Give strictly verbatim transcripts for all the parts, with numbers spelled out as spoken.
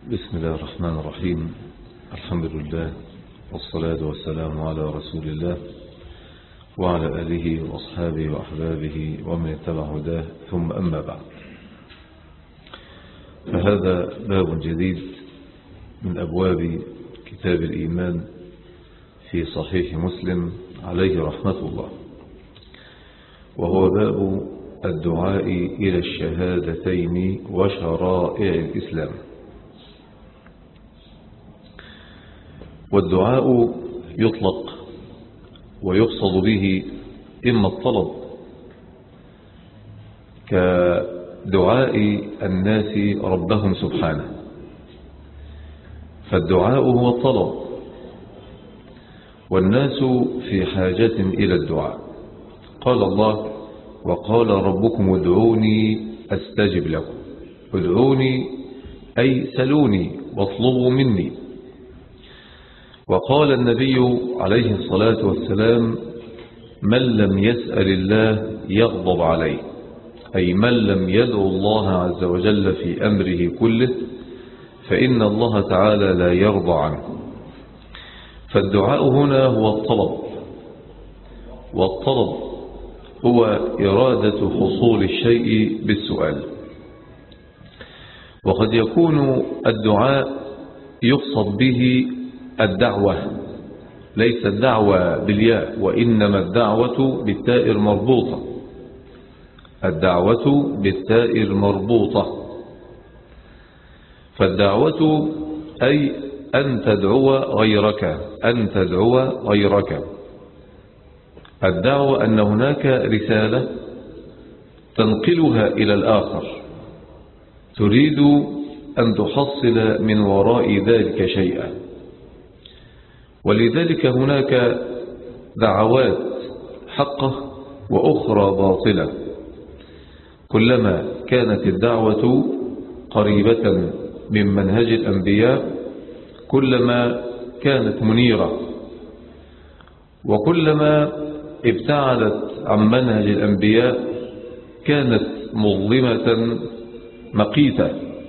بسم الله الرحمن الرحيم. الحمد لله والصلاة والسلام على رسول الله وعلى آله وأصحابه وأحبابه ومن اتبع هداه، ثم أما بعد، فهذا باب جديد من أبواب كتاب الإيمان في صحيح مسلم عليه رحمة الله، وهو باب الدعاء إلى الشهادتين وشرائع الإسلام. والدعاء يطلق ويقصد به إما الطلب كدعاء الناس ربهم سبحانه، فالدعاء هو الطلب، والناس في حاجة إلى الدعاء. قال الله: وقال ربكم ادعوني أستجب لكم. ادعوني أي سلوني واطلبوا مني. وقال النبي عليه الصلاة والسلام: من لم يسأل الله يغضب عليه، أي من لم يدعو الله عز وجل في أمره كله فإن الله تعالى لا يرضى عنه. فالدعاء هنا هو الطلب، والطلب هو إرادة حصول الشيء بالسؤال. وقد يكون الدعاء يقصد به الدعوة، ليس الدعوة بالياء، وإنما الدعوة بالتاء المربوطة، الدعوة بالتاء المربوطة. فالدعوة أي أن تدعو غيرك، أن تدعو غيرك. الدعوة أن هناك رسالة تنقلها إلى الآخر، تريد أن تحصل من وراء ذلك شيئا. ولذلك هناك دعوات حقة وأخرى باطلة. كلما كانت الدعوة قريبة من منهج الأنبياء كلما كانت منيرة، وكلما ابتعدت عن منهج الأنبياء كانت مظلمة مقيتة.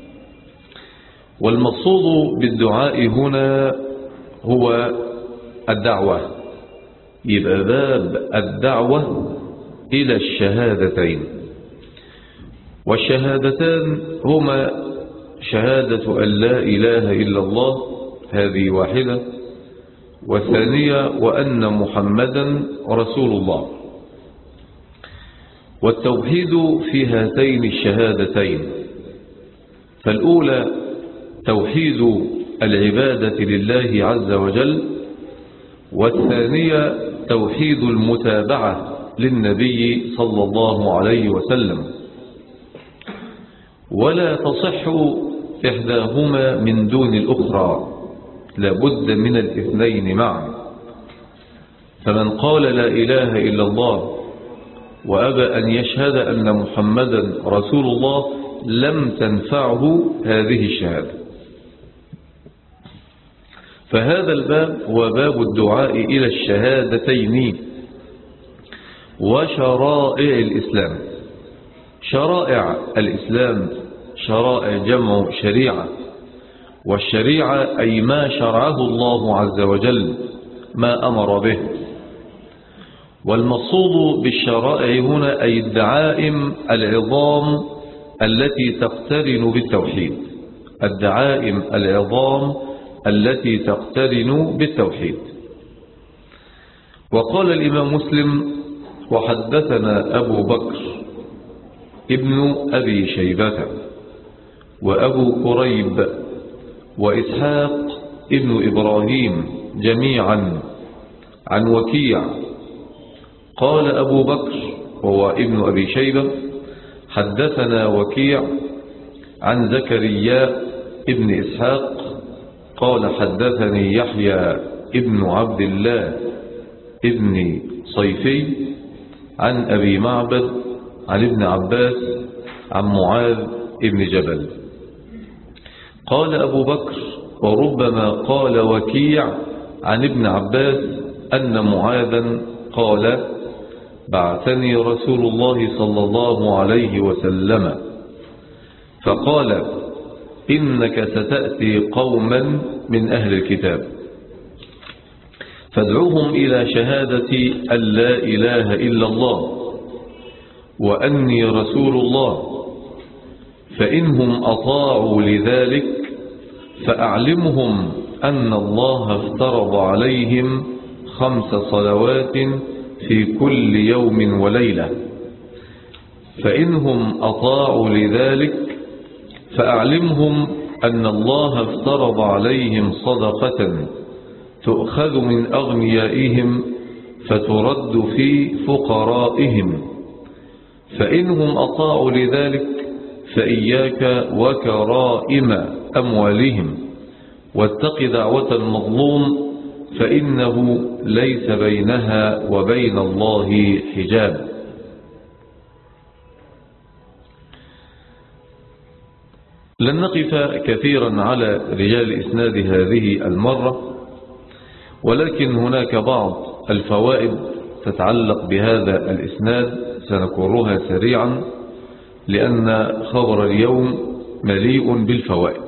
والمقصود بالدعاء هنا هو الدعوة، يبقى باب الدعوة إلى الشهادتين. والشهادتان هما شهادة أن لا إله إلا الله، هذه واحدة، والثانية وأن محمدا رسول الله. والتوحيد في هاتين الشهادتين، فالأولى توحيد العبادة لله عز وجل، والثانية توحيد المتابعة للنبي صلى الله عليه وسلم. ولا تصح إحداهما من دون الأخرى، لابد من الاثنين معا. فمن قال لا إله إلا الله وأبى أن يشهد أن محمدا رسول الله لم تنفعه هذه الشهادة. فهذا الباب هو باب الدعاء إلى الشهادتين وشرائع الإسلام. شرائع الإسلام، شرائع جمع شريعة، والشريعة أي ما شرعه الله عز وجل، ما أمر به. والمقصود بالشرائع هنا أي الدعائم العظام التي تقترن بالتوحيد، الدعائم العظام التي تقترن بالتوحيد. وقال الإمام مسلم: وحدثنا أبو بكر ابن أبي شيبة وأبو كريب وإسحاق ابن إبراهيم جميعا عن وكيع. قال أبو بكر وهو ابن أبي شيبة: حدثنا وكيع عن زكريا ابن إسحاق قال حدثني يحيى ابن عبد الله ابن صيفي عن أبي معبد عن ابن عباس عن معاذ ابن جبل. قال أبو بكر: وربما قال وكيع عن ابن عباس أن معاذا قال: بعثني رسول الله صلى الله عليه وسلم فقال: إنك ستأتي قوما من أهل الكتاب فادعوهم إلى شهادة أن لا إله إلا الله وأني رسول الله، فإنهم أطاعوا لذلك فأعلمهم أن الله افترض عليهم خمس صلوات في كل يوم وليلة، فإنهم أطاعوا لذلك فأعلمهم أن الله افترض عليهم صدقة تؤخذ من أغنيائهم فترد في فقرائهم، فإنهم أطاعوا لذلك فإياك وكرائم أموالهم واتق دعوة المظلوم فإنه ليس بينها وبين الله حجاب. لن نقف كثيرا على رجال إسناد هذه المرة، ولكن هناك بعض الفوائد تتعلق بهذا الإسناد سنكررها سريعا لأن خبر اليوم مليء بالفوائد.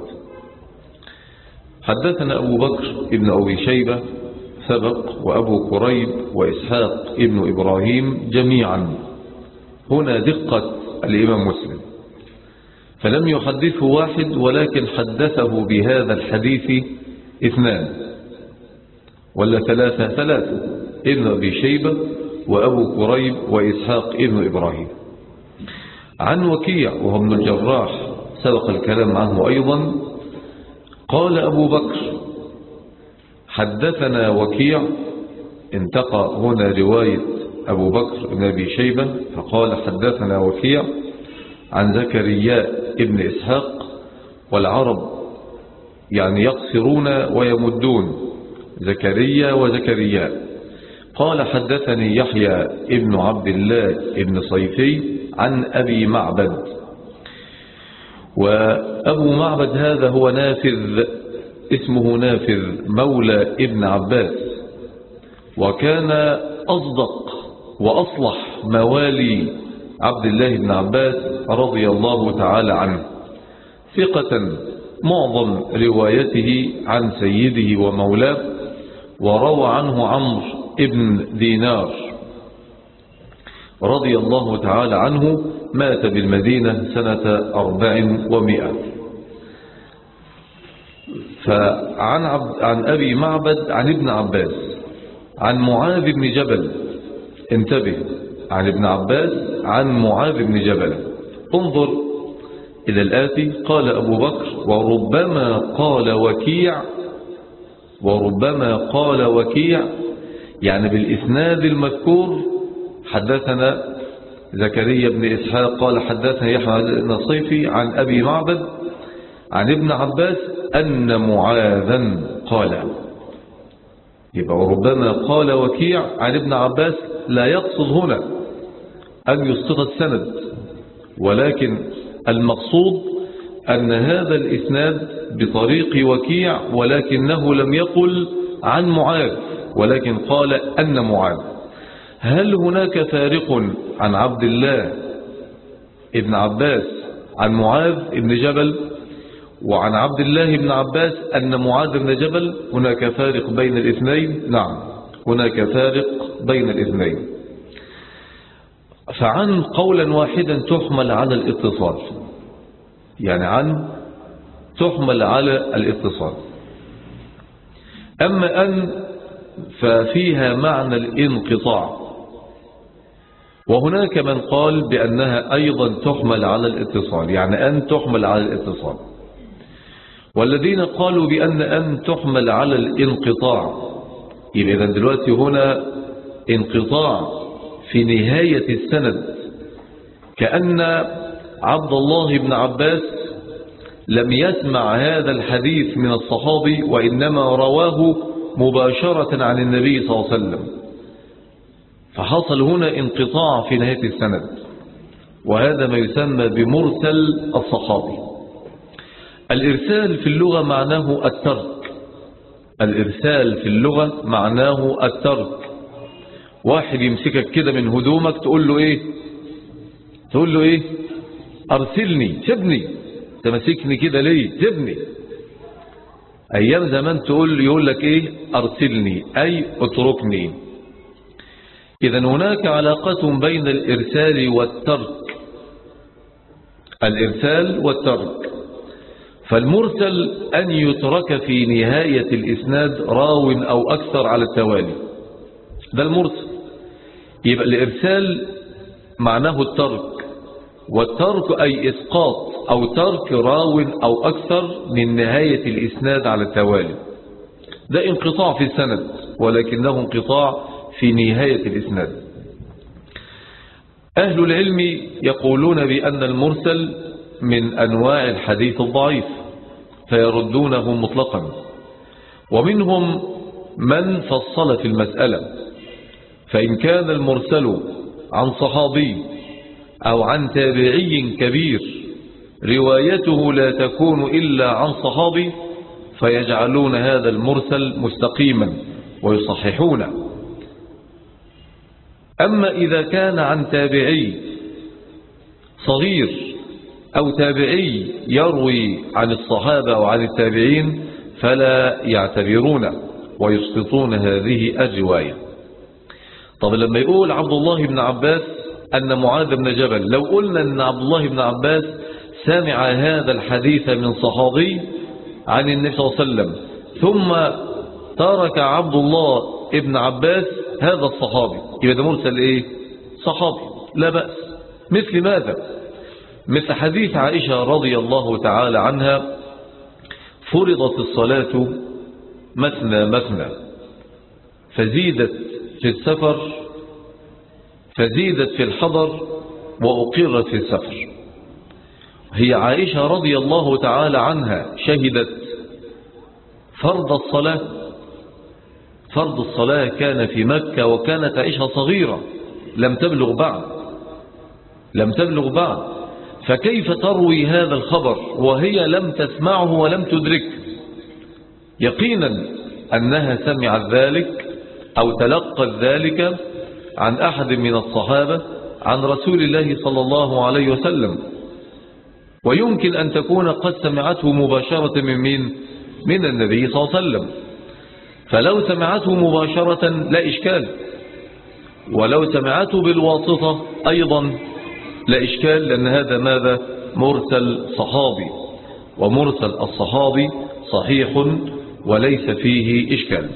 حدثنا أبو بكر ابن أبي شيبة سبق، وأبو كريب وإسحاق ابن إبراهيم جميعا. هنا دقة الإمام مسلم، فلم يحدثه واحد ولكن حدثه بهذا الحديث اثنان ولا ثلاثة ثلاثة ابن أبي شيبة وأبو كريب وإسحاق ابن إبراهيم. عن وكيع وهو ابن الجراح سبق الكلام عنه أيضا. قال أبو بكر حدثنا وكيع، انتقى هنا رواية أبو بكر بن أبي شيبة فقال حدثنا وكيع عن زكريا ابن إسحاق، والعرب يعني يقصرون ويمدون زكريا وزكريا. قال حدثني يحيى ابن عبد الله ابن صيفي عن أبي معبد، وأبو معبد هذا هو نافذ، اسمه نافذ مولى ابن عباس، وكان أصدق وأصلح موالي عبد الله بن عباس رضي الله تعالى عنه، ثقة معظم روايته عن سيده ومولاه، وروى عنه عمرو ابن دينار رضي الله تعالى عنه، مات بالمدينة سنة أربع ومئة. فعن عبد عن أبي معبد عن ابن عباس عن معاذ بن جبل، انتبه، عن ابن عباس عن معاذ بن جبل. انظر إلى الآتي. قال أبو بكر وربما قال وكيع، وربما قال وكيع يعني بالإسناد المذكور حدثنا زكريا بن إسحاق قال حدثنا يحيى بن الصيفي عن أبي معبد عن ابن عباس أن معاذا قال. يبقى وربما قال وكيع عن ابن عباس لا يقصد هنا أن يسقط السند، ولكن المقصود أن هذا الإسناد بطريق وكيع ولكنه لم يقل عن معاذ ولكن قال أن معاذ. هل هناك فارق عن عبد الله ابن عباس عن معاذ ابن جبل وعن عبد الله بن عباس أن معاذ بن جبل؟ هناك فارق بين الاثنين؟ نعم هناك فارق بين الاثنين. فعن قولا واحدا تحمل على الاتصال، يعني عن تحمل على الاتصال. أما أن ففيها معنى الانقطاع، وهناك من قال بأنها أيضا تحمل على الاتصال، يعني أن تحمل على الاتصال. والذين قالوا بأن أن تحمل على الانقطاع، يبقى إذن دلوقتي هنا انقطاع في نهاية السند، كأن عبد الله بن عباس لم يسمع هذا الحديث من الصحابي وإنما رواه مباشرة عن النبي صلى الله عليه وسلم، فحصل هنا انقطاع في نهاية السند، وهذا ما يسمى بمرسل الصحابي. الإرسال في اللغة معناه الترك، الإرسال في اللغة معناه الترك. واحد يمسكك كده من هدومك تقول له إيه؟ تقول له إيه؟ أرسلني، سيبني، انت ماسكني كده ليه؟ سيبني. ايام زمان تقول يقول لك ايه؟ ارسلني اي اتركني. اذا هناك علاقة بين الارسال والترك، الارسال والترك. فالمرسل ان يترك في نهاية الاسناد راو او اكثر على التوالي، ده المرسل. يبقى الارسال معناه الترك، والترك أي إسقاط أو ترك راو أو أكثر من نهاية الإسناد على التوالي. ده انقطاع في السند ولكنه انقطاع في نهاية الإسناد. أهل العلم يقولون بأن المرسل من أنواع الحديث الضعيف فيردونه مطلقا، ومنهم من فصل في المسألة، فإن كان المرسل عن صحابي أو عن تابعي كبير روايته لا تكون إلا عن صحابي فيجعلون هذا المرسل مستقيما ويصححونه. أما إذا كان عن تابعي صغير أو تابعي يروي عن الصحابة أو عن التابعين فلا يعتبرونه ويسقطون هذه الرواية. طب لما يقول عبد الله بن عباس أن معاذ بن جبل، لو قلنا أن عبد الله بن عباس سمع هذا الحديث من صحابي عن النبي صلى الله عليه وسلم ثم ترك عبد الله بن عباس هذا الصحابي، يبقى ده مرسل إيه؟ صحابي، لا بأس. مثل ماذا؟ مثل حديث عائشة رضي الله تعالى عنها: فرضت الصلاة مثنى مثنى فزيدت في السفر فزيدت في الحضر وأقرت في السفر. هي عائشة رضي الله تعالى عنها شهدت فرض الصلاة. فرض الصلاة كان في مكة وكانت عائشة صغيرة لم تبلغ بعد لم تبلغ بعد فكيف تروي هذا الخبر وهي لم تسمعه ولم تدركه؟ يقينا أنها سمعت ذلك أو تلقت ذلك عن أحد من الصحابة عن رسول الله صلى الله عليه وسلم، ويمكن أن تكون قد سمعته مباشرة من مين؟ من النبي صلى الله عليه وسلم. فلو سمعته مباشرة لا إشكال، ولو سمعته بالواسطة أيضا لا إشكال، لأن هذا ماذا؟ مرسل صحابي، ومرسل الصحابي صحيح وليس فيه إشكال.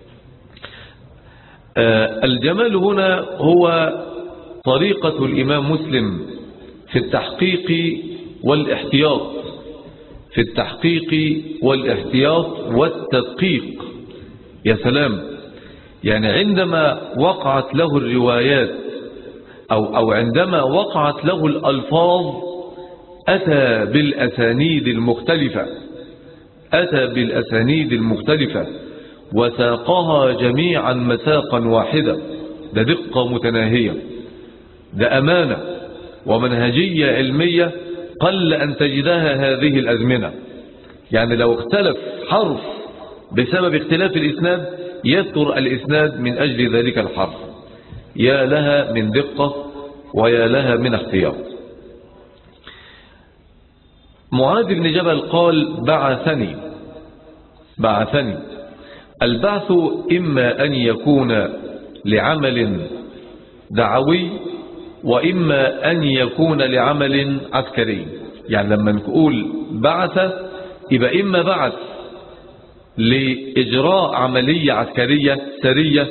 الجمال هنا هو طريقة الإمام مسلم في التحقيق والاحتياط في التحقيق والاحتياط والتدقيق. يا سلام، يعني عندما وقعت له الروايات أو, أو عندما وقعت له الألفاظ أتى بالأسانيد المختلفة أتى بالأسانيد المختلفة وساقها جميعا مساقا واحدة. ده دقة متناهية، ده أمانة ومنهجية علمية قل أن تجدها هذه الأزمنة. يعني لو اختلف حرف بسبب اختلاف الإسناد يذكر الإسناد من أجل ذلك الحرف. يا لها من دقة ويا لها من احتياط. معاذ بن جبل قال: بعثني بعثني البعث إما أن يكون لعمل دعوي وإما أن يكون لعمل عسكري. يعني لما نقول بعث يبقى إما بعث لإجراء عملية عسكرية سرية،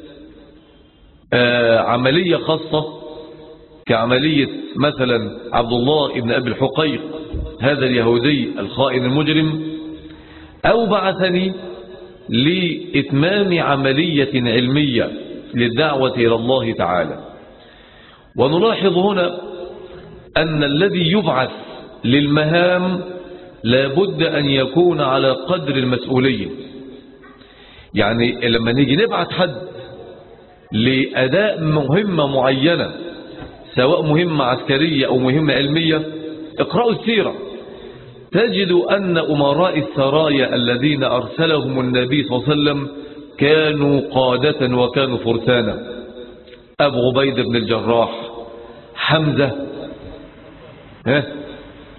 آه عملية خاصة كعملية مثلا عبد الله بن أبي الحقيق هذا اليهودي الخائن المجرم، أو بعثني لإتمام عملية علمية للدعوة إلى الله تعالى. ونلاحظ هنا أن الذي يبعث للمهام لابد أن يكون على قدر المسؤولية. يعني لما نيجي نبعث حد لأداء مهمة معينة سواء مهمة عسكرية أو مهمة علمية، اقرأوا السيرة تجد أن أمراء السرايا الذين أرسلهم النبي صلى الله عليه وسلم كانوا قادة وكانوا فرسانا. أبو عبيدة بن الجراح، حمزة، ها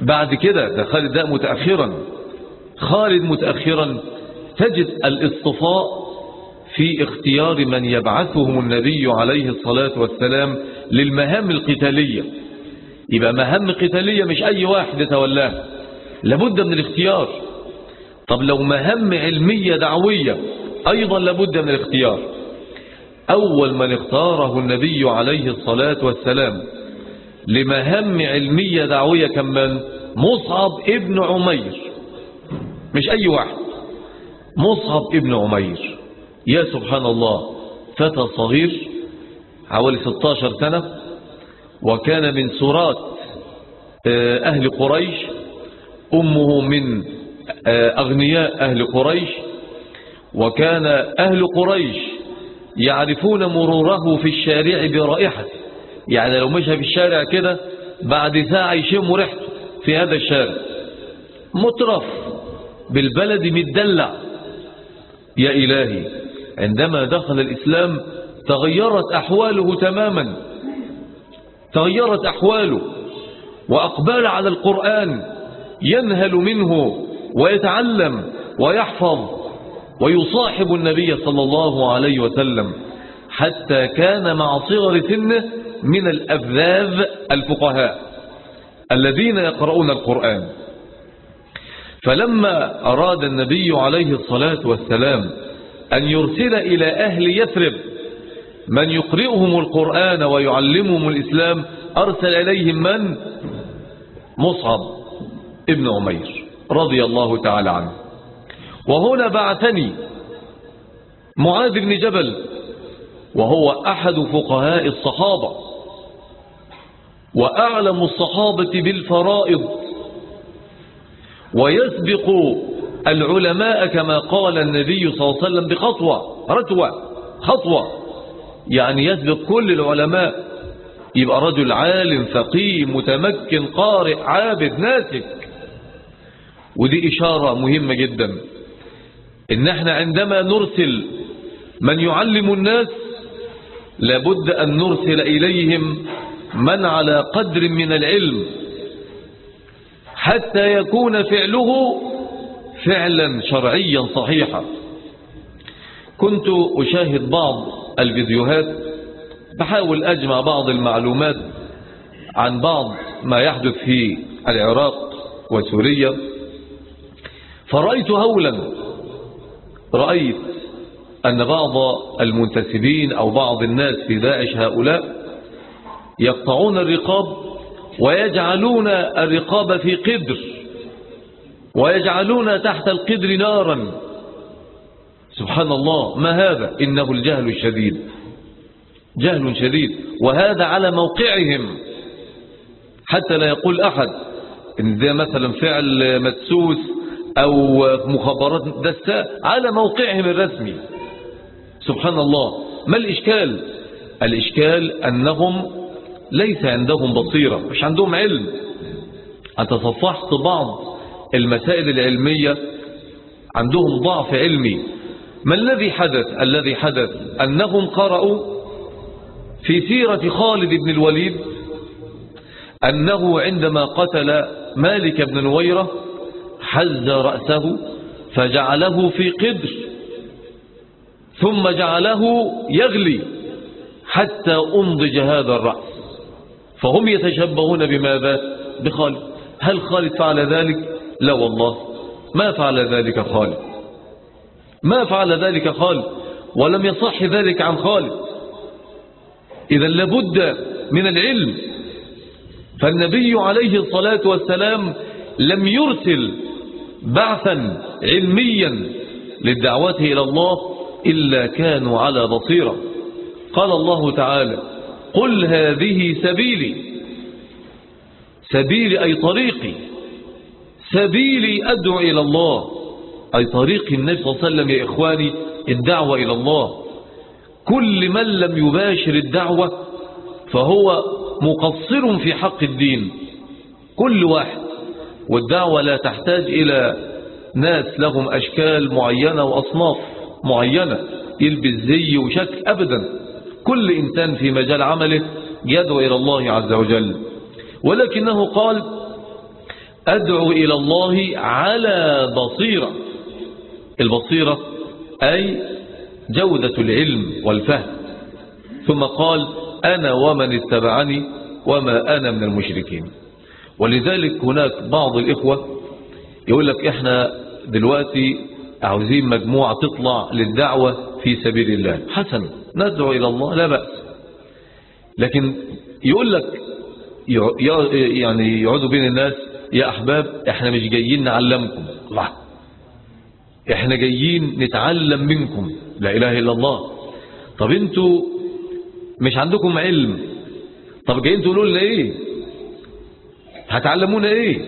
بعد كده ده خالد ده متأخرا، خالد متأخرا تجد الاصطفاء في اختيار من يبعثهم النبي عليه الصلاة والسلام للمهام القتالية. يبقى مهام قتالية مش أي واحد يتولاها، لابد من الاختيار. طب لو مهام علمية دعوية أيضا لابد من الاختيار. أول من اختاره النبي عليه الصلاة والسلام لمهام علمية دعوية كمان مصعب ابن عمير، مش أي واحد، مصعب ابن عمير. يا سبحان الله، فتى صغير حوالي ستة عشر سنة، وكان من سرات أهل قريش، أمه من أغنياء أهل قريش، وكان أهل قريش يعرفون مروره في الشارع برائحته، يعني لو مشى في الشارع كده بعد ساعة يشم ريحته في هذا الشارع، مترف بالبلد متدلع. يا إلهي، عندما دخل الإسلام تغيرت أحواله تماما، تغيرت أحواله، وأقبل على القرآن ينهل منه ويتعلم ويحفظ ويصاحب النبي صلى الله عليه وسلم، حتى كان مع صغر سنه من الأفذاذ الفقهاء الذين يقرؤون القرآن. فلما أراد النبي عليه الصلاة والسلام أن يرسل إلى أهل يثرب من يقرئهم القرآن ويعلمهم الإسلام، أرسل إليهم من؟ مصعب ابن عمير رضي الله تعالى عنه. وهنا بعثني معاذ بن جبل، وهو أحد فقهاء الصحابة وأعلم الصحابة بالفرائض، ويسبق العلماء كما قال النبي صلى الله عليه وسلم بخطوة، رتوة خطوة، يعني يسبق كل العلماء، يبقى رجل عالم فقيه متمكن قارئ عابد ناسك. ودي إشارة مهمة جدا، إن احنا عندما نرسل من يعلم الناس لابد أن نرسل إليهم من على قدر من العلم، حتى يكون فعله فعلا شرعيا صحيحا. كنت أشاهد بعض الفيديوهات، بحاول أجمع بعض المعلومات عن بعض ما يحدث في العراق وسوريا، فرأيت هولا، رأيت أن بعض المنتسبين أو بعض الناس في داعش هؤلاء يقطعون الرقاب ويجعلون الرقاب في قدر، ويجعلون تحت القدر نارا. سبحان الله، ما هذا؟ إنه الجهل الشديد، جهل شديد، وهذا على موقعهم، حتى لا يقول أحد إن ده مثلا فعل مدسوس أو مخابرات دساء، على موقعهم الرسمي. سبحان الله، ما الإشكال؟ الإشكال أنهم ليس عندهم بصيرة، مش عندهم علم. أنت صفحت بعض المسائل العلمية، عندهم ضعف علمي. ما الذي حدث؟ الذي حدث أنهم قرأوا في سيرة خالد بن الوليد أنه عندما قتل مالك بن نويرة حز رأسه فجعله في قدر، ثم جعله يغلي حتى أنضج هذا الرأس. فهم يتشبهون بماذا؟ بخالد. هل خالد فعل ذلك؟ لا والله، ما فعل ذلك خالد، ما فعل ذلك خالد، ولم يصح ذلك عن خالد. إذا لابد من العلم. فالنبي عليه الصلاة والسلام لم يرسل بعثا علميا للدعوة إلى الله إلا كانوا على بصيرة. قال الله تعالى: قل هذه سبيلي، سبيلي أي طريقي، سبيلي أدعو إلى الله، أي طريق النبي صلى الله عليه وسلم. يا إخواني، الدعوة إلى الله، كل من لم يباشر الدعوة فهو مقصر في حق الدين، كل واحد. والدعوة لا تحتاج إلى ناس لهم أشكال معينة وأصناف معينة يلبس زي وشكل، أبدا. كل إنسان في مجال عمله يدعو إلى الله عز وجل. ولكنه قال: أدعو إلى الله على بصيرة. البصيرة أي جودة العلم والفهم. ثم قال أنا ومن اتبعني وما أنا من المشركين. ولذلك هناك بعض الإخوة يقول لك إحنا دلوقتي عاوزين مجموعة تطلع للدعوة في سبيل الله. حسن، ندعو إلى الله لا بأس، لكن يقول لك يعني يقعدوا بين الناس يا أحباب إحنا مش جايين نعلمكم، الله، إحنا جايين نتعلم منكم لا إله إلا الله. طب انتوا مش عندكم علم، طب جايين تقولوا لنا إيه؟ هتعلمونا إيه؟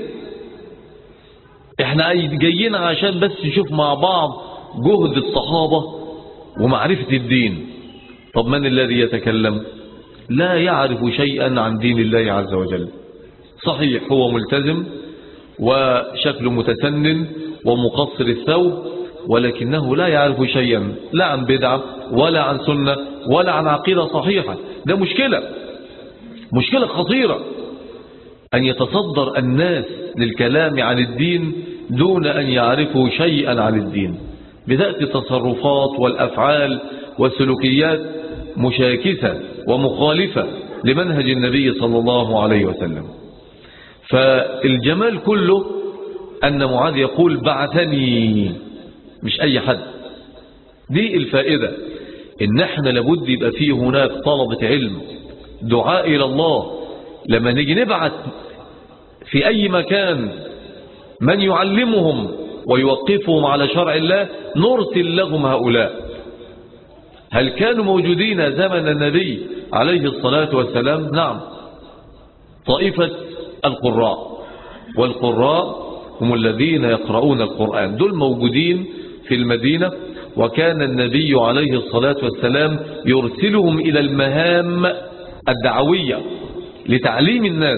إحنا جايين عشان بس نشوف مع بعض جهد الصحابة ومعرفة الدين. طب من الذي يتكلم؟ لا يعرف شيئا عن دين الله عز وجل. صحيح هو ملتزم وشكله متسنن ومقصر الثوب، ولكنه لا يعرف شيئا لا عن بدعة ولا عن سنة ولا عن عقيدة صحيحة. ده مشكلة، مشكلة خطيرة أن يتصدر الناس للكلام عن الدين دون أن يعرفوا شيئا عن الدين، بذات التصرفات والأفعال والسلوكيات مشاكسة ومخالفة لمنهج النبي صلى الله عليه وسلم. فالجمال كله أن معاذ يقول بعثني، مش أي حد. دي الفائدة، إن احنا لابد يبقى فيه هناك طلبة علم، دعاء إلى الله. لما نيجي نبعث في أي مكان من يعلمهم ويوقفهم على شرع الله نرسل لهم هؤلاء. هل كانوا موجودين زمن النبي عليه الصلاة والسلام؟ نعم، طائفة القراء، والقراء هم الذين يقرؤون القرآن، دول موجودين في المدينة، وكان النبي عليه الصلاة والسلام يرسلهم إلى المهام الدعوية لتعليم الناس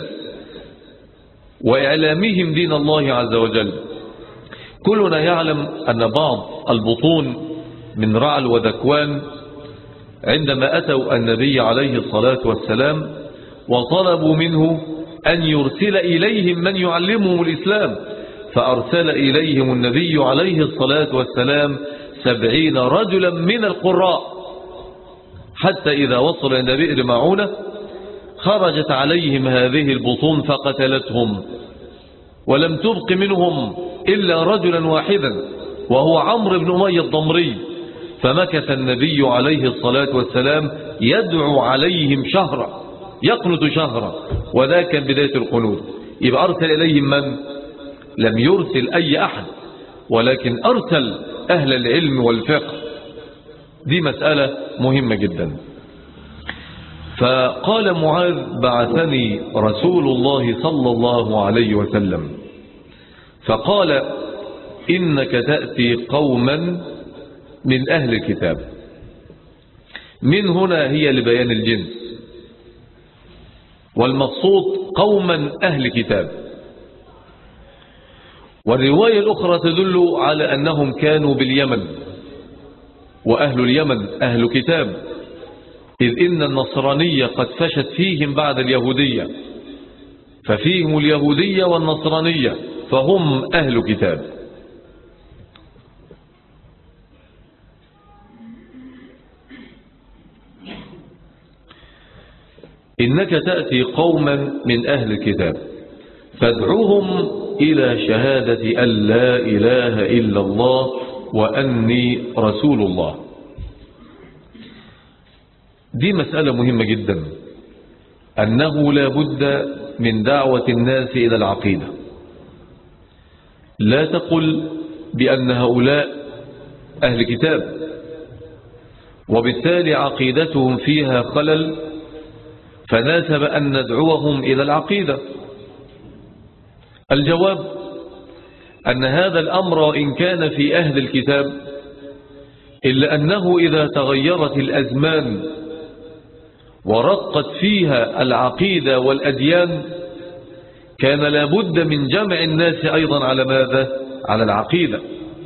وإعلامهم دين الله عز وجل. كلنا يعلم أن بعض البطون من رعل وذكوان عندما أتوا النبي عليه الصلاة والسلام وطلبوا منه أن يرسل إليهم من يعلمهم الإسلام، فأرسل إليهم النبي عليه الصلاة والسلام سبعين رجلا من القراء، حتى إذا وصل إلى بئر معونة خرجت عليهم هذه البطون فقتلتهم، ولم تبق منهم إلا رجلا واحدا وهو عمرو بن أمية الضمري. فمكث النبي عليه الصلاة والسلام يدعو عليهم شهرا، يقنط شهرا، وذا كان بداية القنوت. يبقى أرسل إليهم من؟ لم يرسل أي أحد، ولكن أرسل أهل العلم والفقه. دي مسألة مهمة جدا. فقال معاذ بعثني رسول الله صلى الله عليه وسلم فقال إنك تأتي قوما من أهل الكتاب. من هنا هي لبيان الجنس، والمقصود قوما أهل كتاب. والرواية الأخرى تدل على أنهم كانوا باليمن، وأهل اليمن أهل كتاب، إذ إن النصرانية قد فشت فيهم بعد اليهودية، ففيهم اليهودية والنصرانية، فهم أهل كتاب. إنك تأتي قوما من أهل الكتاب فادعوهم إلى شهادة أن لا إله إلا الله وأني رسول الله. دي مسألة مهمة جدا، أنه لا بد من دعوة الناس إلى العقيدة. لا تقل بأن هؤلاء أهل كتاب وبالتالي عقيدتهم فيها خلل، فناسب أن ندعوهم إلى العقيدة. الجواب أن هذا الأمر إن كان في أهل الكتاب، إلا أنه إذا تغيرت الأزمان ورقت فيها العقيدة والأديان كان لابد من جمع الناس أيضا على ماذا؟ على العقيدة.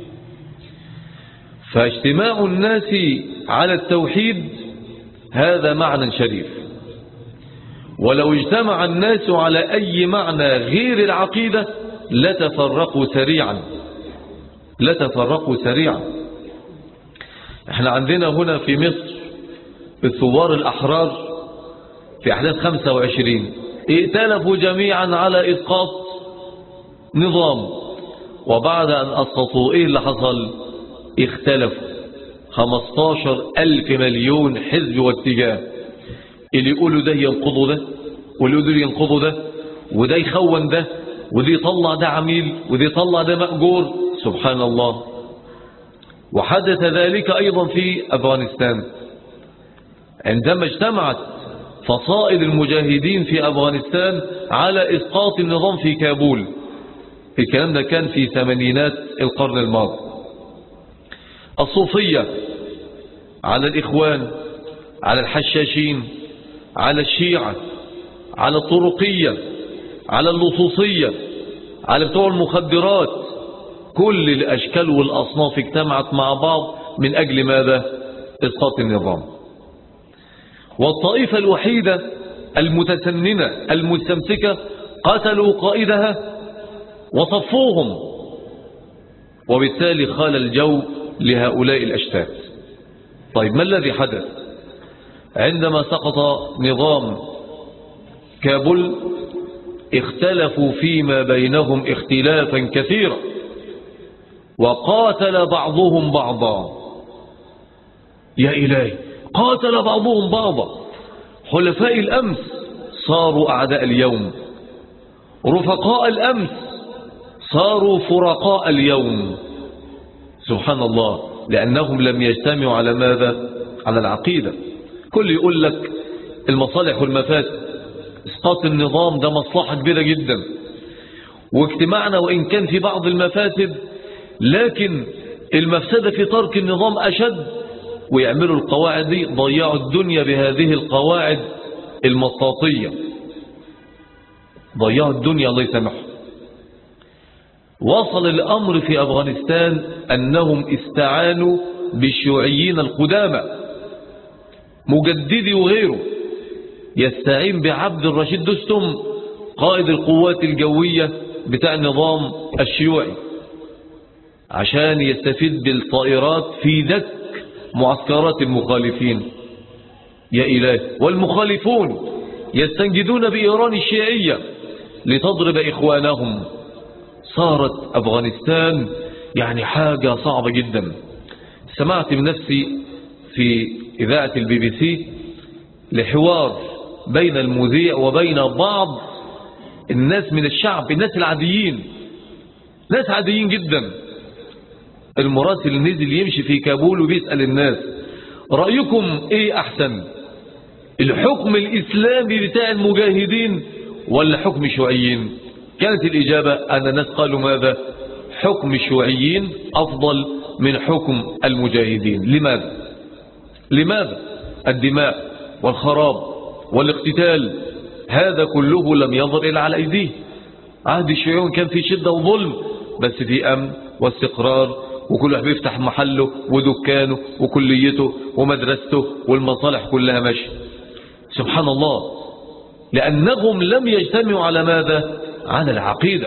فاجتماع الناس على التوحيد هذا معنى شريف، ولو اجتمع الناس على أي معنى غير العقيدة لتفرقوا سريعا لتفرقوا سريعا. احنا عندنا هنا في مصر الثوار الأحرار في أحداث خمسة وعشرين ائتلفوا جميعا على إسقاط نظام، وبعد أن أسقطوا إيه اللي حصل؟ اختلفوا خمستاشر ألف مليون حزب واتجاه، اللي يقولوا ده ينقضوا ده واللي يقولوا ينقضوا ده، وده يخون ده وده يطلع ده عميل وده يطلع ده مأجور. سبحان الله. وحدث ذلك أيضا في أفغانستان عندما اجتمعت فصائل المجاهدين في أفغانستان على إسقاط النظام في كابول. الكلام ده كان في ثمانينات القرن الماضي. الصوفية على الإخوان، على الحشاشين، على الشيعة، على الطرقية، على اللصوصية، على بتوع المخدرات، كل الأشكال والأصناف اجتمعت مع بعض من أجل ماذا؟ إسقاط النظام. والطائفة الوحيدة المتسننة المستمسكة قتلوا قائدها وصفوهم، وبالتالي خال الجو لهؤلاء الأشتات. طيب ما الذي حدث عندما سقط نظام كابول؟ اختلفوا فيما بينهم اختلافا كثيرا، وقاتل بعضهم بعضا. يا إلهي، قاتل بعضهم بعضا. حلفاء الأمس صاروا أعداء اليوم، رفقاء الأمس صاروا فرقاء اليوم. سبحان الله، لأنهم لم يجتمعوا على ماذا؟ على العقيدة. كل يقول لك المصالح والمفاسد، اسقاط النظام ده مصلحة كبيرة جدا، واجتماعنا وإن كان في بعض المفاسد لكن المفسدة في ترك النظام أشد. ويعملوا القواعد دي، ضيعوا الدنيا بهذه القواعد المطاطية، ضيعوا الدنيا الله يسامحهم. وصل الأمر في أفغانستان أنهم استعانوا بالشيوعيين القدامى، مجددي وغيره، يستعين بعبد الرشيد دوستم قائد القوات الجوية بتاع النظام الشيوعي عشان يستفيد بالطائرات في دك معسكرات المخالفين. يا إلهي، والمخالفون يستنجدون بإيران الشيعية لتضرب إخوانهم. صارت أفغانستان يعني حاجة صعبة جدا. سمعت من نفسي في إذاعة البي بي سي لحوار بين المذيع وبين بعض الناس من الشعب، الناس العاديين، ناس عاديين جدا. المراسل نزل يمشي في كابول وبيسأل الناس رأيكم ايه احسن، الحكم الاسلامي بتاع المجاهدين ولا حكم الشيوعيين؟ كانت الاجابة ان الناس قالوا ماذا؟ حكم الشيوعيين افضل من حكم المجاهدين. لماذا؟ لماذا؟ الدماء والخراب والاقتتال هذا كله لم ينظر إلا على أيديه. عهد الشيوعيون كان في شدة وظلم، بس في أمن واستقرار، وكل واحد بيفتح محله ودكانه وكليته ومدرسته والمصالح كلها ماشية. سبحان الله، لأنهم لم يجتمعوا على ماذا؟ على العقيدة.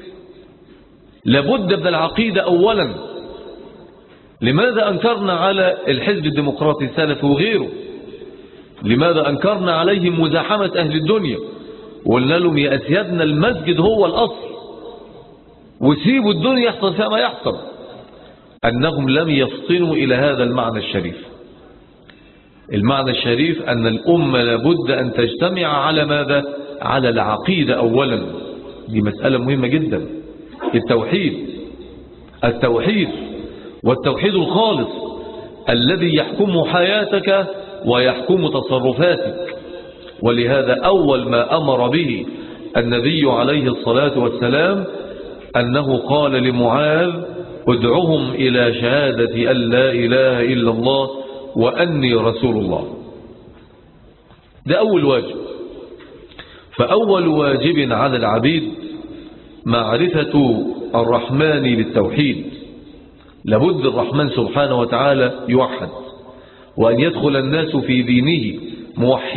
لابد من العقيدة أولا. لماذا أنكرنا على الحزب الديمقراطي السلفي وغيره؟ لماذا أنكرنا عليهم مزاحمة أهل الدنيا وقلنا لهم يا أسيادنا المسجد هو الأصل وسيبوا الدنيا يحصل فيها ما يحصل؟ أنهم لم يفطنوا إلى هذا المعنى الشريف. المعنى الشريف أن الأمة لابد أن تجتمع على ماذا؟ على العقيدة أولا. دي مسألة مهمة جدا. التوحيد، التوحيد والتوحيد الخالص الذي يحكم حياتك ويحكم تصرفاتك. ولهذا أول ما أمر به النبي عليه الصلاة والسلام أنه قال لمعاذ ادعهم إلى شهادة أن لا إله إلا الله وأني رسول الله. ده أول واجب. فأول واجب على العبيد معرفة الرحمن بالتوحيد. لابد الرحمن سبحانه وتعالى يوحد، وأن يدخل الناس في دينه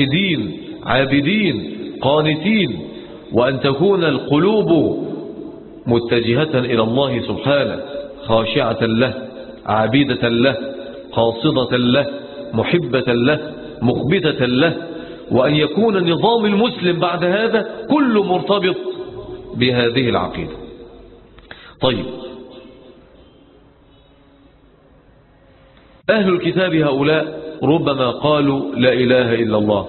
موحدين عابدين قانتين، وأن تكون القلوب متجهة إلى الله سبحانه خاشعة له عابدة له قاصدة له محبة له مخبتة له، وأن يكون نظام المسلم بعد هذا كله مرتبط بهذه العقيدة. طيب، أهل الكتاب هؤلاء ربما قالوا لا إله إلا الله،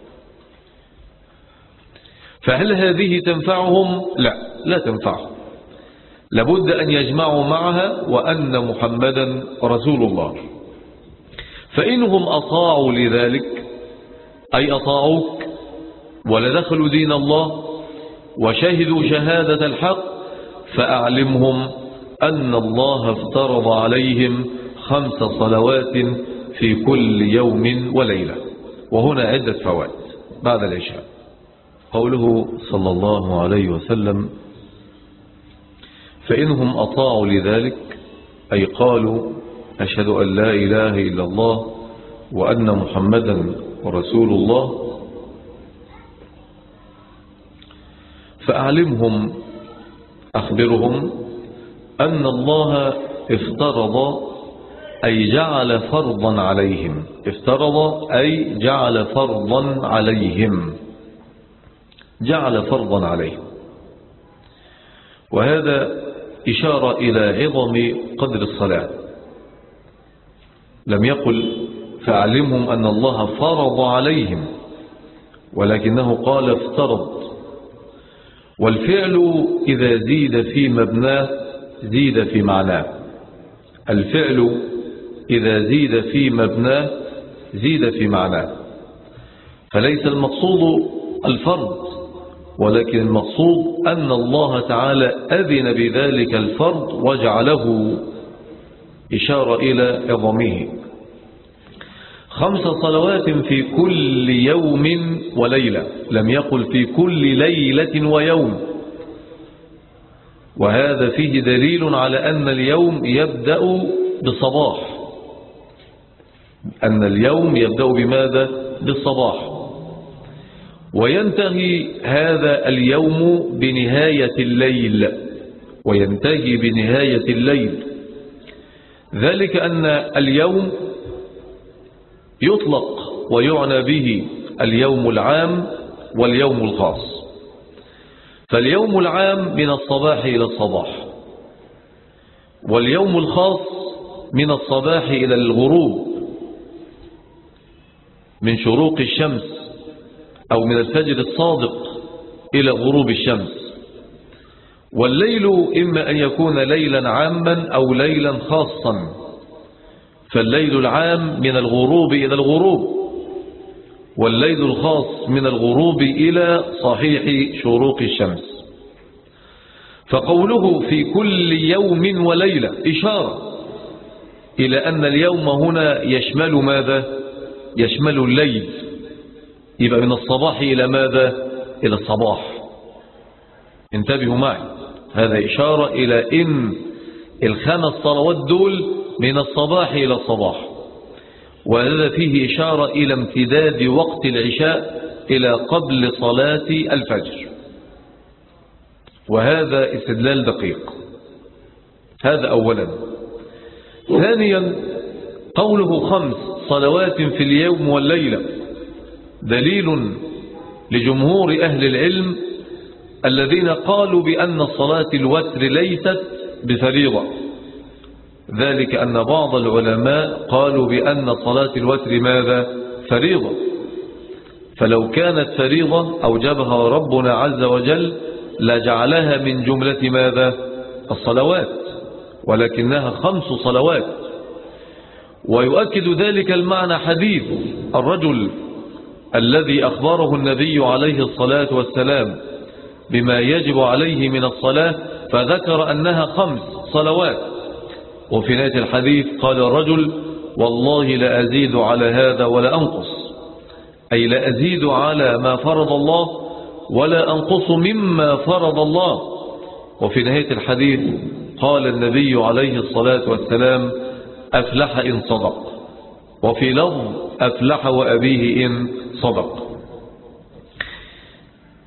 فهل هذه تنفعهم؟ لا، لا تنفعهم، لابد أن يجمعوا معها وأن محمدا رسول الله. فإنهم أطاعوا لذلك، أي أطاعوك ولدخلوا دين الله وشهدوا شهادة الحق، فأعلمهم أن الله افترض عليهم خمس صلوات في كل يوم وليلة. وهنا عدة فوائد بعد العشاء. قوله صلى الله عليه وسلم فإنهم أطاعوا لذلك، أي قالوا أشهد أن لا إله إلا الله وأن محمدا رسول الله، فأعلمهم أخبرهم أن الله افترض أي جعل فرضا عليهم، افترض أي جعل فرضا عليهم، جعل فرضا عليهم. وهذا إشارة إلى عظم قدر الصلاة. لم يقل فأعلمهم أن الله فرض عليهم، ولكنه قال افترض. والفعل إذا زيد في مبناه زيد في معناه، الفعل إذا زيد في مبناه زيد في معناه، فليس المقصود الفرض، ولكن المقصود أن الله تعالى أذن بذلك الفرض وجعله إشارة إلى عظمه. خمس صلوات في كل يوم وليلة، لم يقل في كل ليلة ويوم، وهذا فيه دليل على أن اليوم يبدأ بالصباح، أن اليوم يبدأ بماذا؟ بالصباح، وينتهي هذا اليوم بنهاية الليل، وينتهي بنهاية الليل. ذلك أن اليوم يطلق ويعنى به اليوم العام واليوم الخاص. فاليوم العام من الصباح إلى الصباح، واليوم الخاص من الصباح إلى الغروب، من شروق الشمس أو من الفجر الصادق إلى غروب الشمس. والليل إما أن يكون ليلا عاما أو ليلا خاصا، فالليل العام من الغروب إلى الغروب، والليل الخاص من الغروب إلى صحيح شروق الشمس. فقوله في كل يوم وليلة إشارة إلى أن اليوم هنا يشمل ماذا؟ يشمل الليل، يبقى من الصباح إلى ماذا؟ إلى الصباح. انتبهوا معي، هذا إشارة إلى إن الخمس صلوات دول من الصباح إلى الصباح، وهذا فيه إشارة إلى امتداد وقت العشاء إلى قبل صلاة الفجر، وهذا استدلال دقيق. هذا أولا. ثانيا، قوله خمس صلوات في اليوم والليلة دليل لجمهور أهل العلم الذين قالوا بأن صلاة الوتر ليست بفريضة، ذلك أن بعض العلماء قالوا بأن صلاة الوتر ماذا؟ فريضة، فلو كانت فريضة أوجبها ربنا عز وجل لجعلها من جملة ماذا؟ الصلوات، ولكنها خمس صلوات. ويؤكد ذلك المعنى حديث الرجل الذي أخبره النبي عليه الصلاة والسلام بما يجب عليه من الصلاة، فذكر أنها خمس صلوات، وفي نهاية الحديث قال الرجل والله لا أزيد على هذا ولا أنقص، أي لا أزيد على ما فرض الله ولا أنقص مما فرض الله. وفي نهاية الحديث قال النبي عليه الصلاة والسلام أفلح إن صدق، وفي لفظ أفلح وأبيه إن صدق.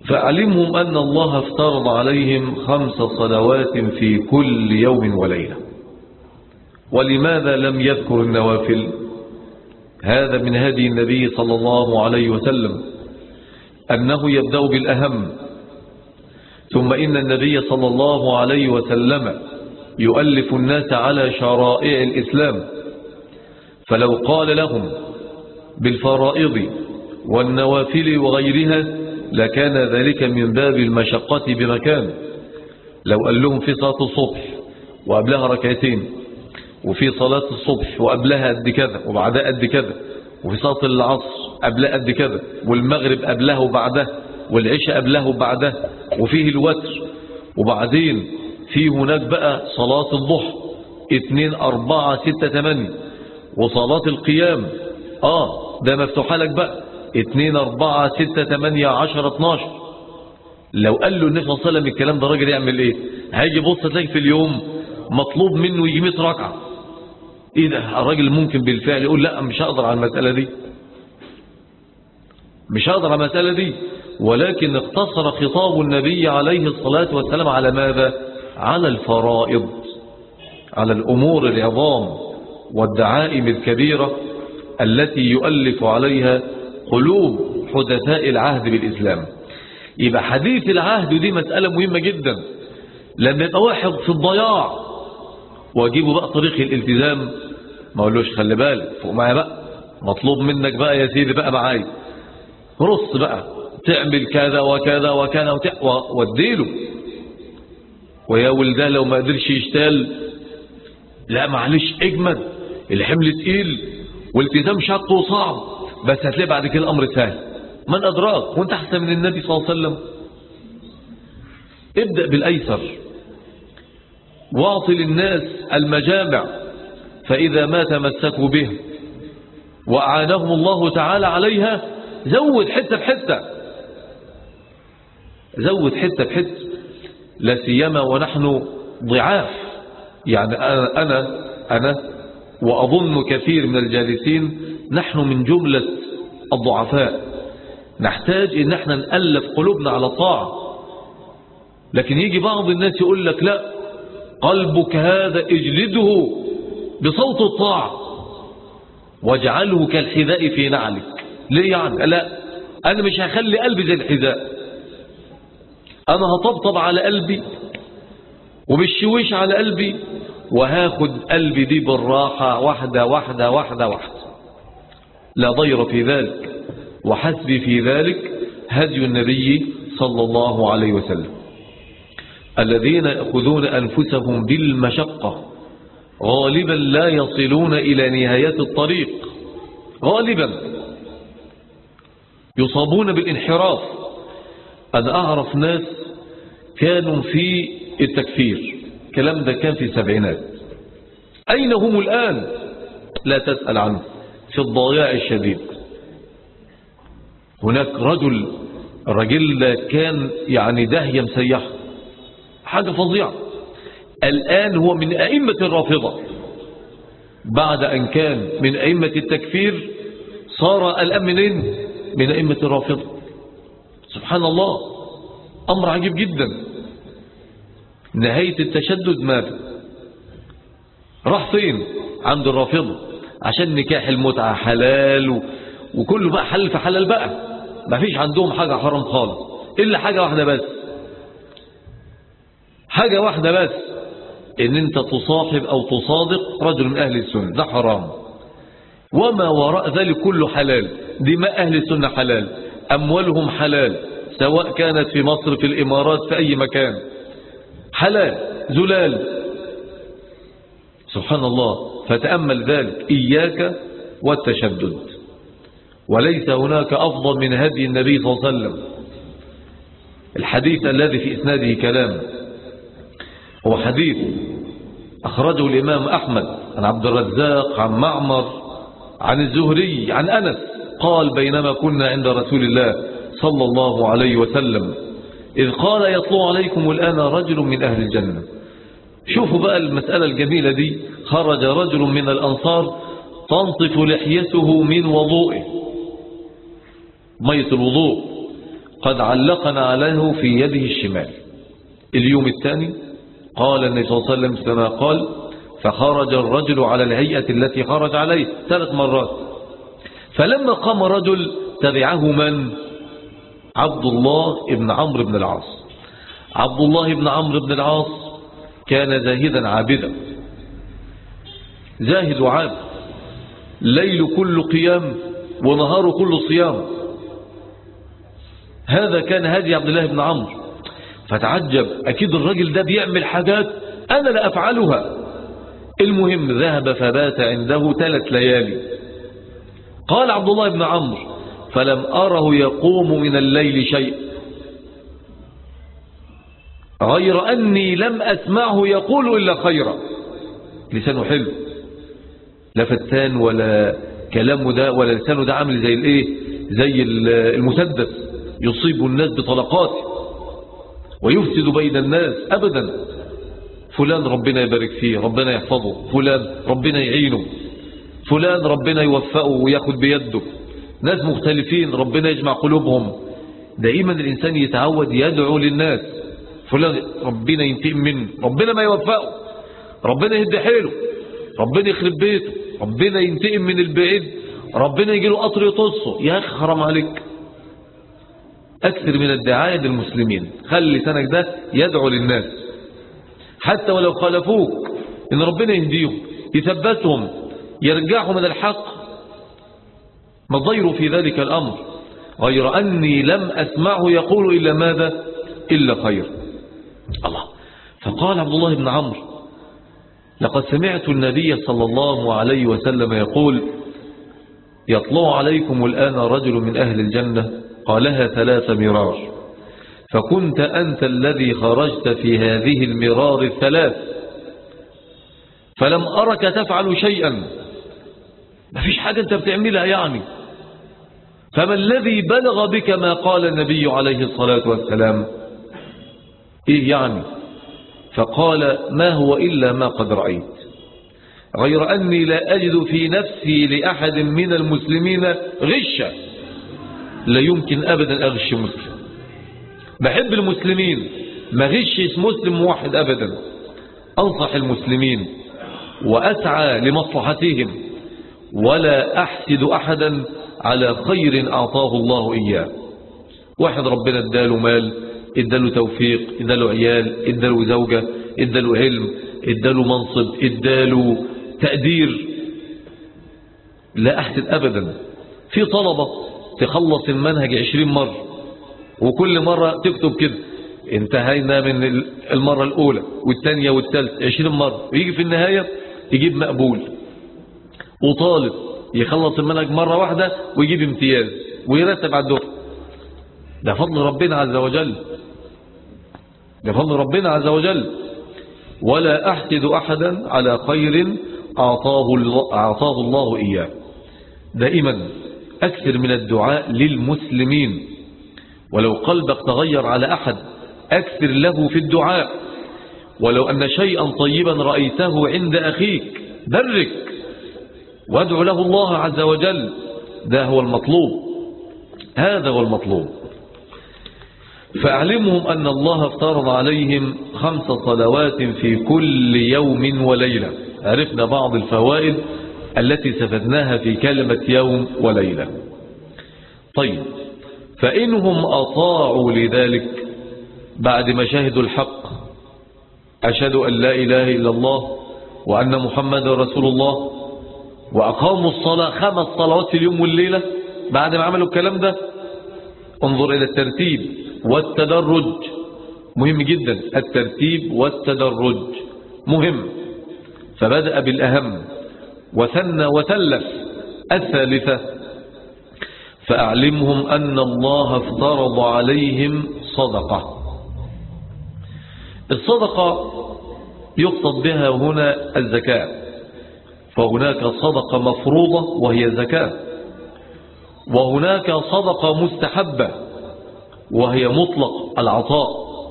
فأعلمهم أن الله افترض عليهم خمس صلوات في كل يوم وليلة. ولماذا لم يذكر النوافل؟ هذا من هدي النبي صلى الله عليه وسلم أنه يبدأ بالأهم، ثم إن النبي صلى الله عليه وسلم يؤلف الناس على شرائع الإسلام، فلو قال لهم بالفرائض والنوافل وغيرها لكان ذلك من باب المشقة بمكان. لو قال لهم في صلاة الصبح وقبلها ركعتين، وفي صلاة الصبح وقبلها قد كذا وبعدها قد كذا، وفي صلاة العصر قبلها قد كذا، والمغرب قبلها وبعدها، والعشاء قبلها وبعدها، وفيه الوتر، وبعدين في هناك بقى صلاة الضحى اتنين أربعة ستة تمانية، وصلاة القيام اه ده مفتوحة لك بقى اتنين أربعة ستة تمانية عشرة اتناشر. لو قال له النبي صلى الله عليه وسلم الكلام ده راجل يعمل ايه؟ هيجي بص تلاقي في اليوم مطلوب منه يجي مية ركعة. ايه ده؟ الراجل ممكن بالفعل يقول لا مش هقدر على المسألة دي، مش هقدر على المسألة دي. ولكن اقتصر خطاب النبي عليه الصلاة والسلام على ماذا؟ على الفرائض، على الأمور العظام والدعائم الكبيرة التي يؤلف عليها قلوب حدثاء العهد بالإسلام. يبقى حديث العهد دي مسألة مهمة جدا. لما يبقى واحد في الضياع واجيبه بقى طريق الالتزام، ما اقولوش خلي بالك فوق معايا بقى، مطلوب منك بقى يا سيدي بقى معايا رص بقى تعمل كذا وكذا وكذا واديله. ويا ولده لو ما قدرش يشتغل لا معلش اجمد، الحمل تقيل والالتزام شق وصعب، بس هتلاقي بعد كده الامر سهل. من ادراك وانت احسن من النبي صلى الله عليه وسلم. ابدأ بالايسر واعطي للناس المجامع، فاذا ما تمسكوا به واعانهم الله تعالى عليها زود حتة بحتة، زود حتة بحتة، لا سيما ونحن ضعاف. يعني أنا, أنا, أنا وأظن كثير من الجالسين نحن من جملة الضعفاء، نحتاج إن احنا نألف قلوبنا على الطاعة. لكن يجي بعض الناس يقول لك لا قلبك هذا اجلده بصوت الطاعة واجعله كالحذاء في نعلك. ليه يعني؟ لا أنا مش هخلي قلبي زي الحذاء، أنا هطبطب على قلبي وبالشويش على قلبي وهاخد قلبي دي بالراحة واحدة واحدة واحدة واحدة، لا ضير في ذلك. وحسبي في ذلك هدي النبي صلى الله عليه وسلم. الذين يأخذون أنفسهم بالمشقة غالبا لا يصلون إلى نهاية الطريق، غالبا يصابون بالانحراف. أنا أعرف ناس كانوا في التكفير، الكلام ده كان في السبعينات، أين هم الآن؟ لا تسأل عنه، في الضياع الشديد. هناك رجل، الرجل كان يعني داهية مسيحة، حاجة فظيعة. الآن هو من أئمة الرافضة، بعد أن كان من أئمة التكفير صار الآن منين؟ من أئمة الرافضة. سبحان الله، أمر عجيب جدا. نهاية التشدد ماذا؟ راح فين؟ عند الرافضة، عشان نكاح المتعة حلال و... وكله بقى حل في حلال بقى، ما فيش عندهم حاجة حرام خالص إلا حاجة واحدة بس، حاجة واحدة بس، إن أنت تصاحب أو تصادق رجل من أهل السنة، ده حرام. وما وراء ذلك كله حلال. دماء أهل السنة حلال، أموالهم حلال، سواء كانت في مصر في الإمارات في أي مكان، حلال زلال. سبحان الله. فتأمل ذلك، إياك والتشدد. وليس هناك أفضل من هدي النبي صلى الله عليه وسلم. الحديث الذي في إسناده كلام هو حديث أخرجه الإمام أحمد عن عبد الرزاق عن معمر عن الزهري عن أنس قال: بينما كنا عند رسول الله صلى الله عليه وسلم إذ قال: يطلع عليكم الآن رجل من أهل الجنة. شوفوا بقى المسألة الجميلة دي. خرج رجل من الأنصار تنطف لحيته من وضوئه، مية الوضوء، قد علقنا عليه في يده الشمال. اليوم الثاني قال النبي صلى الله عليه وسلم كما قال فخرج الرجل على الهيئة التي خرج عليه ثلاث مرات. فلما قام رجل تبعه من؟ عبد الله بن عمرو بن العاص. عبد الله بن عمرو بن العاص كان زاهدا عابدا، زاهد وعابد، ليل كل قيام ونهار كل صيام. هذا كان هدي عبد الله بن عمرو. فتعجب، أكيد الرجل ده بيعمل حاجات أنا لا أفعلها. المهم ذهب فبات عنده ثلاث ليالي. قال عبد الله بن عمرو فلم أره يقوم من الليل شيء غير أني لم أسمعه يقول إلا خيرا. لسانه حلو، لا فتان ولا كلامه ده ولا لسانه ده عامل زي الايه، زي المسدس يصيب الناس بطلقاته ويفسد بين الناس. أبدا، فلان ربنا يبارك فيه، ربنا يحفظه، فلان ربنا يعينه، فلان ربنا يوفقه وياخد بيده. ناس مختلفين ربنا يجمع قلوبهم. دائما الإنسان يتعود يدعو للناس، فلان ربنا ينتقم منه، ربنا ما يوفقه، ربنا يهد حيله، ربنا يخرب بيته، ربنا ينتقم من البعيد، ربنا يجي له قطر يطصه. يا أخي حرام عليك. أكثر من الدعاية للمسلمين، خلي لسانك ده يدعو للناس حتى ولو خالفوك، إن ربنا يهديهم يثبتهم يرجعهم من الحق. ما ضير في ذلك الأمر غير أني لم أسمعه يقول إلا ماذا؟ إلا خير. الله. فقال عبد الله بن عمرو لقد سمعت النبي صلى الله عليه وسلم يقول يطلع عليكم الآن رجل من أهل الجنة قالها ثلاث مرار، فكنت أنت الذي خرجت في هذه المرار الثلاث، فلم أرك تفعل شيئا، ما فيش حاجة أنت بتعملها يعني، فما الذي بلغ بك ما قال النبي عليه الصلاة والسلام؟ إيه يعني؟ فقال ما هو إلا ما قد رأيت، غير أني لا أجد في نفسي لأحد من المسلمين غشة، لا يمكن أبدا أغش مسلم، بحب المسلمين، ما غشش مسلم واحد أبدا، أنصح المسلمين وأسعى لمصلحتهم، ولا أحسد أحدا على خير أعطاه الله إياه. واحد ربنا اداله مال، اداله توفيق، اداله عيال، اداله زوجة، اداله علم، اداله منصب، اداله تقدير، لا أحسد أبدا. في طلبة تخلص المنهج عشرين مرة وكل مرة تكتب كده انتهينا من المرة الأولى والثانية والثالثة عشرين مرة، ويجي في النهاية يجيب مقبول. وطالب يخلص المنهج مرة واحدة ويجيب امتياز ويرتب على الدفعة. ده فضل ربنا عز وجل، ده فضل ربنا عز وجل. ولا أحسد أحدا على خير أعطاه الله, أعطاه الله إياه. دائما أكثر من الدعاء للمسلمين، ولو قلبك تغير على أحد أكثر له في الدعاء. ولو أن شيئا طيبا رأيته عند أخيك برك وادعو له الله عز وجل، ده هو المطلوب، هذا هو المطلوب. فأعلمهم أن الله افترض عليهم خمس صلوات في كل يوم وليلة. عرفنا بعض الفوائد التي استفدناها في كلمة يوم وليلة. طيب، فإنهم أطاعوا لذلك بعد ما شهدوا الحق، أشهدوا أن لا إله إلا الله وأن محمد رسول الله، وأقاموا الصلاة خمس صلوات في اليوم والليلة، بعد ما عملوا الكلام ده انظر إلى الترتيب والتدرج، مهم جدا الترتيب والتدرج مهم. فبدأ بالأهم وثنى وثلث. الثالثة فأعلمهم أن الله افترض عليهم صدقة. الصدقة يقصد بها هنا الزكاة، فهناك صدقة مفروضة وهي زكاة، وهناك صدقة مستحبة وهي مطلق العطاء،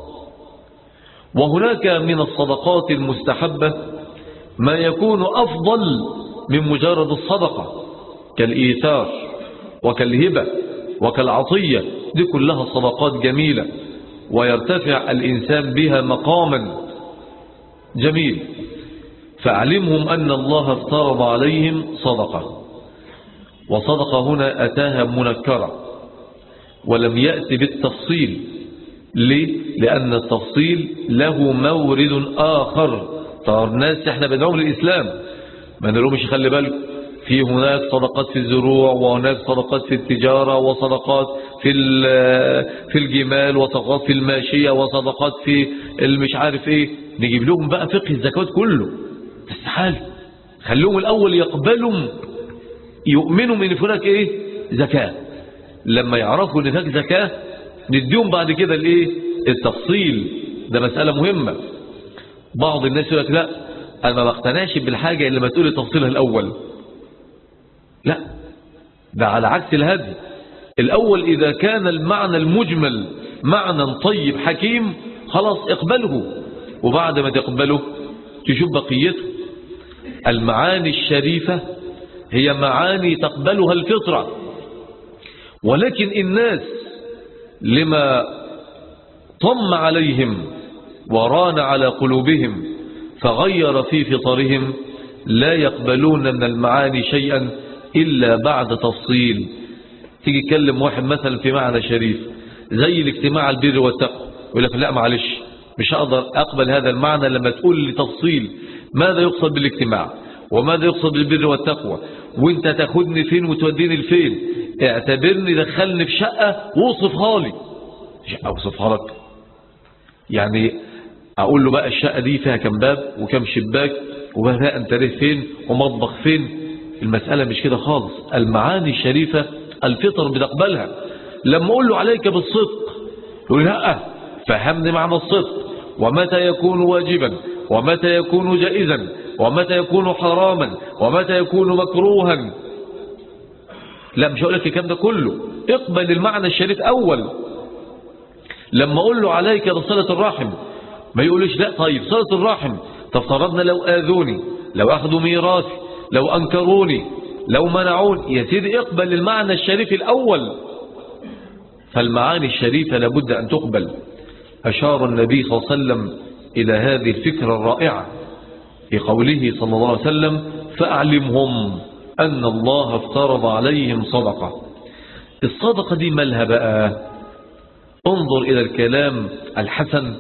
وهناك من الصدقات المستحبة ما يكون أفضل من مجرد الصدقة، كالإيثار وكالهبة وكالعطية دي كلها صدقات جميلة ويرتفع الإنسان بها مقاما جميل. فأعلمهم أن الله افترض عليهم صدقة، وصدقة هنا أتاها منكرة ولم يأتي بالتفصيل. ليه؟ لأن التفصيل له مورد آخر. طار الناس احنا بدعوهم للإسلام، ما نقولهمش خلي بالك في هناك صدقات في الزروع، وهناك صدقات في التجارة، وصدقات في في الجمال، وصدقات في الماشية، وصدقات في المش عارف ايه. نجيب لهم بقى فقه الزكوات كله، استحال. خلوهم الأول يقبلوا يؤمنوا من هناك ايه زكاة، لما يعرفوا ان هناك زكاة نديهم بعد كده الايه التفصيل. ده مسألة مهمة. بعض الناس يقول لك لا انا ما بقتنعش بالحاجة اللي ما تقول تفصيلها الاول. لا، ده على عكس الهدي. الاول اذا كان المعنى المجمل معنى طيب حكيم خلاص اقبله، وبعد ما تقبله تشوف بقيته. المعاني الشريفة هي معاني تقبلها الفطرة، ولكن الناس لما طم عليهم وران على قلوبهم فغير في فطرهم لا يقبلون من المعاني شيئا إلا بعد تفصيل. تيجي تكلم واحد مثلا في معنى شريف زي الاجتماع البر والتقوى، يقول لك لا معلش مش هقدر أقبل هذا المعنى لما تقول لي تفصيل ماذا يقصد بالاجتماع وماذا يقصد بالبر والتقوى، وانت تاخدني فين وتوديني لفين. اعتبرني دخلني في شقة ووصفها لي. شقة وصفها لك يعني اقول له بقى الشقة دي فيها كم باب وكم شباك وبقى انت ليه فين ومطبخ فين. المسألة مش كده خالص. المعاني الشريفة الفطر بتقبلها. لما اقول له عليك بالصدق يقول لا فهمني معنى الصدق، ومتى يكون واجبا ومتى يكون جائزا ومتى يكون حراما ومتى يكون مكروها. لا مش هقول لك الكلام ده كله، اقبل المعنى الشريف اول. لما اقول له عليك بصلة الرحم ما يقولش لا طيب صلة الرحم تفترضنا لو آذوني لو أخذوا ميراثي لو أنكروني لو منعوني. يا سيدي اقبل المعنى الشريف الأول. فالمعاني الشريفة لابد أن تقبل. أشار النبي صلى الله عليه وسلم إلى هذه الفكرة الرائعة في قوله صلى الله عليه وسلم فأعلمهم أن الله افترض عليهم صدقة. الصدقة دي مالها بقى؟ انظر إلى الكلام الحسن.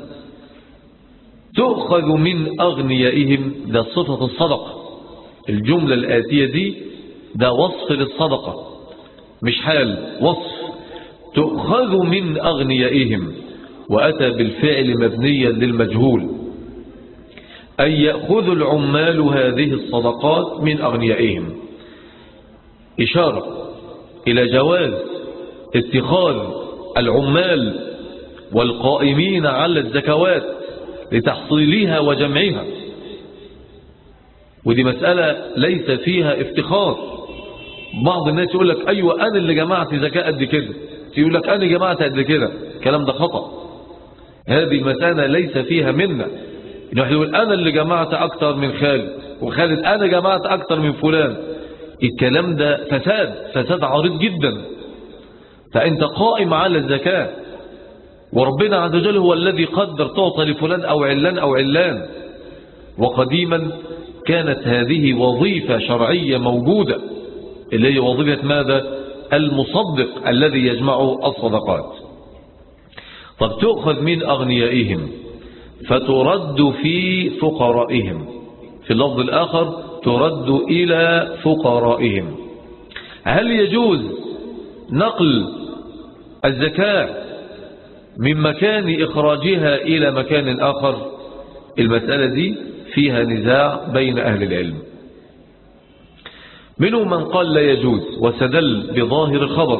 تؤخذ من أغنيائهم، ده صفة الصدقة. الجملة الآتية دي ده وصف للصدقة مش حال، وصف. تؤخذ من أغنيائهم، وأتى بالفعل مبنيا للمجهول، أن يأخذ العمال هذه الصدقات من أغنيائهم. إشارة إلى جواز اتخاذ العمال والقائمين على الزكوات لتحصيلها وجمعها. ودي مسألة ليس فيها افتخار. بعض الناس يقول لك أيوة أنا اللي جمعت زكاة قد كده، يقول لك أنا جمعت قد كده. الكلام ده خطأ. هذه المسألة ليس فيها منا. نحن نقول أنا اللي جمعت أكتر من خالد، وخالد أنا جمعت أكتر من فلان. الكلام ده فساد، فساد عريض جدا. فأنت قائم على الزكاة، وربنا عز وجل هو الذي قدر تعطى لفلان أو علان أو علان. وقديما كانت هذه وظيفة شرعية موجودة، اللي هي وظيفة ماذا؟ المصدق الذي يجمع الصدقات. طب تؤخذ من أغنيائهم فترد في فقرائهم. في اللفظ الآخر ترد إلى فقرائهم. هل يجوز نقل الزكاة من مكان إخراجها إلى مكان آخر؟ المسألة دي فيها نزاع بين أهل العلم. منهم من قال لا يجوز واستدل بظاهر الخبر،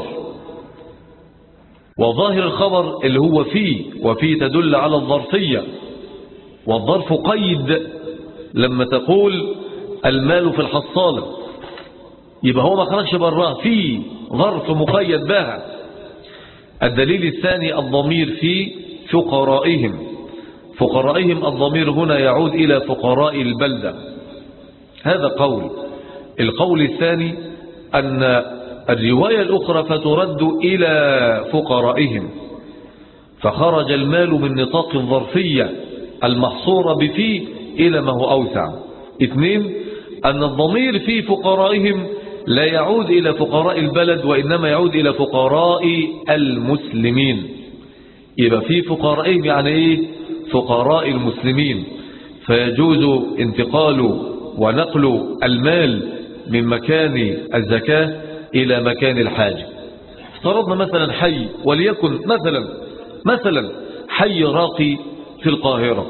وظاهر الخبر اللي هو فيه، وفيه تدل على الظرفية، والظرف قيد. لما تقول المال في الحصالة يبقى هو ما خرجش براه، فيه ظرف مقيد بها. الدليل الثاني الضمير في فقرائهم. فقرائهم الضمير هنا يعود إلى فقراء البلدة. هذا قول. القول الثاني أن الرواية الأخرى فترد إلى فقرائهم، فخرج المال من نطاق الظرفية المحصورة بفيه إلى ما هو أوسع. اثنين، أن الضمير في فقرائهم لا يعود إلى فقراء البلد، وإنما يعود إلى فقراء المسلمين. يبقى في فقرائهم يعني إيه؟ فقراء المسلمين. فيجوز انتقال ونقل المال من مكان الزكاة إلى مكان الحاجة. افترضنا مثلا حي، وليكن مثلا مثلا حي راقي في القاهرة،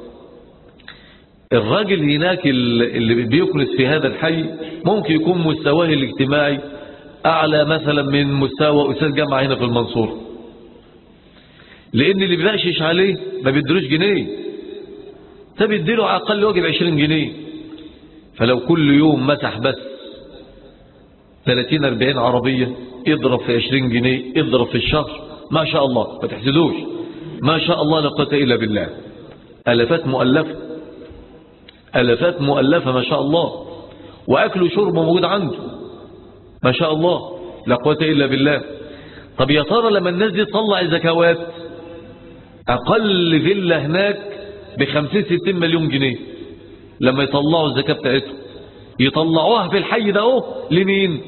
الراجل هناك اللي بيكنس في هذا الحي ممكن يكون مستواه الاجتماعي أعلى مثلا من مستوى أستاذ جامعة هنا في المنصورة، لأن اللي بيبقشش عليه ما بيدروش جنيه، فبيديله على أقل واجب عشرين جنيه. فلو كل يوم مسح بس ثلاثين أربعين عربية، اضرب في عشرين جنيه، اضرب في الشهر، ما شاء الله، ما تحسدوش، ما شاء الله لا قوة إلا بالله، ألفات مؤلفة، ألفات مؤلفة ما شاء الله، وأكل وشرب موجود عنده ما شاء الله لا قوة إلا بالله. طب يا ترى لما الناس دي تطلع الزكوات، أقل فيلا هناك بخمسين ستين مليون جنيه، لما يطلعوا الزكاة بتاعتهم يطلعوها في الحي ده اهو لمين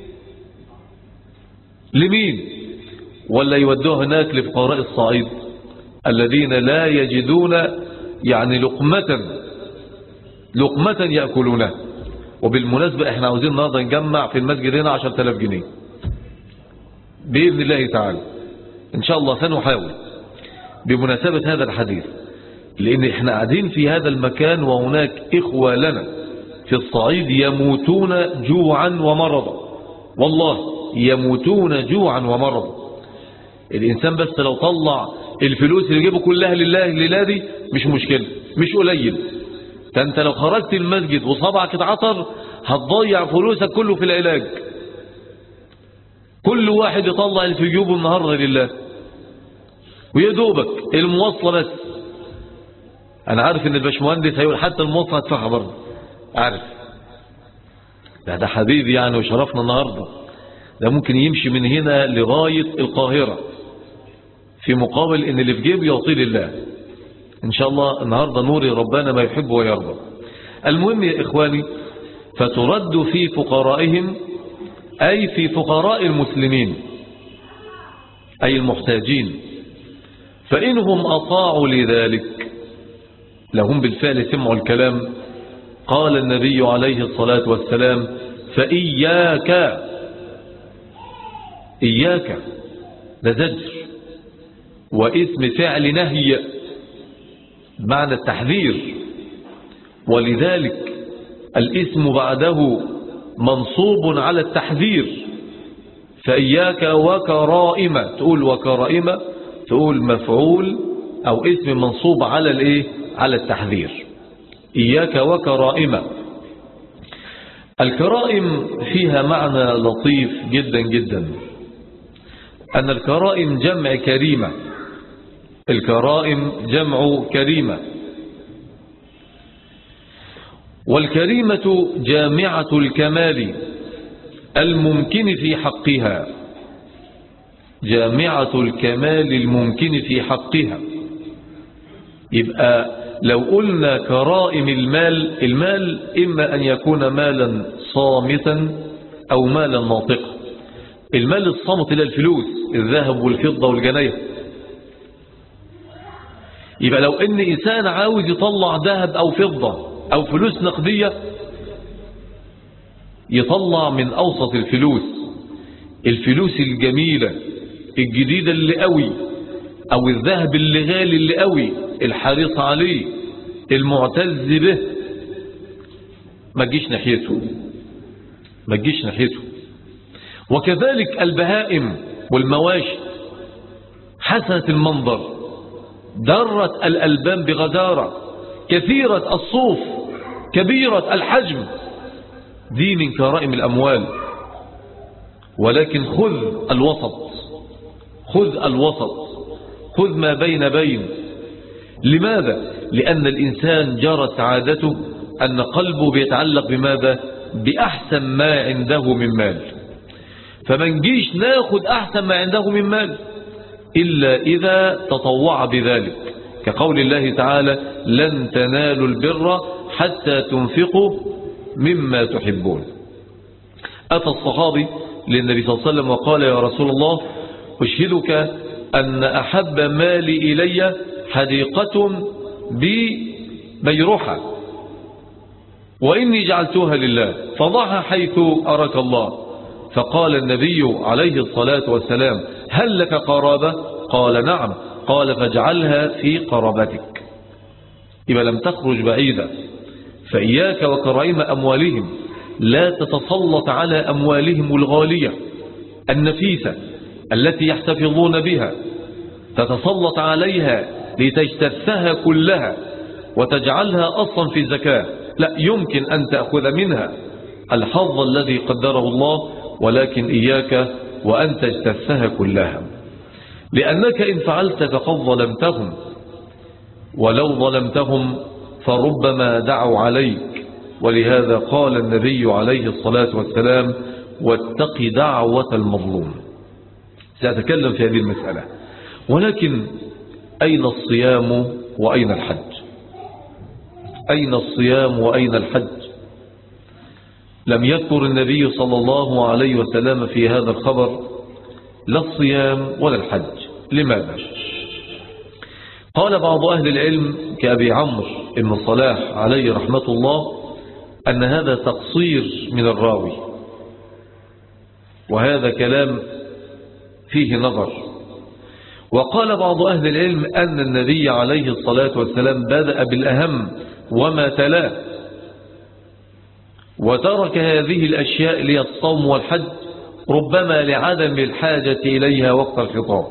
لمين ولا يودوها هناك لفقراء الصعيد الذين لا يجدون يعني لقمة لقمة يأكلونها. وبالمناسبة احنا عاوزين النهارده نجمع في المسجد هنا عشرة آلاف جنيه بإذن الله تعالى إن شاء الله، سنحاول بمناسبة هذا الحديث، لأن احنا قاعدين في هذا المكان وهناك إخوة لنا في الصعيد يموتون جوعا ومرضا، والله يموتون جوعا ومرضا. الإنسان بس لو طلع الفلوس اللي يجيبه كلها لله لله دي مش مشكلة، مش قليل. فأنت لو خرجت المسجد وصبعك اتعطر هتضيع فلوسك كله في العلاج. كل واحد يطلع اللي في جيوبه النهارده لله، ويدوبك المواصلة بس. أنا عارف إن الباشمهندس هيقول حتى المواصلة هدفعها برضه، عارف ده ده حبيبي يعني وشرفنا النهارده، ده ممكن يمشي من هنا لغاية القاهرة في مقابل إن اللي في جيبه يعطيه لله. إن شاء الله النهارده نوري ربنا ما يحب ويرضى. المهم يا إخواني، فترد في فقرائهم أي في فقراء المسلمين أي المحتاجين، فإنهم أطاعوا لذلك، لهم بالفعل سمعوا الكلام. قال النبي عليه الصلاة والسلام: فإياك إياك، ده زجر واسم فعل نهي معنى التحذير، ولذلك الاسم بعده منصوب على التحذير. فإياك وكرائم، تقول وكرائم، تقول مفعول أو اسم منصوب على الايه على التحذير. إياك وكرائم. الكرائم فيها معنى لطيف جدا جدا، أن الكرائم جمع كريمة، الكرائم جمع كريمة، والكريمة جامعة الكمال الممكن في حقها، جامعة الكمال الممكن في حقها. يبقى لو قلنا كرائم المال، المال إما أن يكون مالا صامتا أو مالا ناطقا. المال الصامت إلى الفلوس، الذهب والفضة والجنيه. يبقى لو ان انسان عاوز يطلع ذهب او فضة او فلوس نقدية، يطلع من اوسط الفلوس، الفلوس الجميلة الجديدة اللي قوي، او الذهب اللي غالي اللي قوي، الحريص عليه المعتز به، ما تجيش ناحيته، ما تجيش ناحيته. وكذلك البهائم والمواشي حسنة المنظر، درت الألبان بغزارة، كثيرة الصوف، كبيرة الحجم، دي من كرائم الأموال. ولكن خذ الوسط، خذ الوسط، خذ ما بين بين. لماذا؟ لأن الإنسان جرت عادته أن قلبه بيتعلق بماذا؟ بأحسن ما عنده من مال. فما نجيش ناخد أحسن ما عنده من مال إلا إذا تطوع بذلك، كقول الله تعالى لن تنالوا البر حتى تنفقوا مما تحبون. أتى الصحابي للنبي صلى الله عليه وسلم وقال يا رسول الله أشهدك أن أحب مالي إلي حديقة ببيرحة وإني جعلتها لله فضعها حيث أراك الله. فقال النبي عليه الصلاة والسلام هل لك قرابة؟ قال نعم. قال فاجعلها في قرابتك. إذا لم تخرج بعيدا، فإياك وكرائم أموالهم، لا تتسلط على أموالهم الغالية النفيسة التي يحتفظون بها، تتسلط عليها لتجتثها كلها وتجعلها أصلا في الزكاة. لا يمكن أن تأخذ منها الحظ الذي قدره الله، ولكن إياك وأن تجتثها كلها، لأنك إن فعلت فقد ظلمتهم، ولو ظلمتهم فربما دعوا عليك. ولهذا قال النبي عليه الصلاة والسلام واتق دعوة المظلوم. سأتكلم في هذه المسألة. ولكن أين الصيام وأين الحج؟ أين الصيام وأين الحج؟ لم يذكر النبي صلى الله عليه وسلم في هذا الخبر لا الصيام ولا الحج. لماذا؟ قال بعض أهل العلم كأبي عمرو بن صلاح عليه رحمة الله أن هذا تقصير من الراوي، وهذا كلام فيه نظر. وقال بعض أهل العلم أن النبي عليه الصلاة والسلام بدأ بالأهم وما تلاه، وترك هذه الأشياء للصوم والحج ربما لعدم الحاجة إليها وقت الخطاب.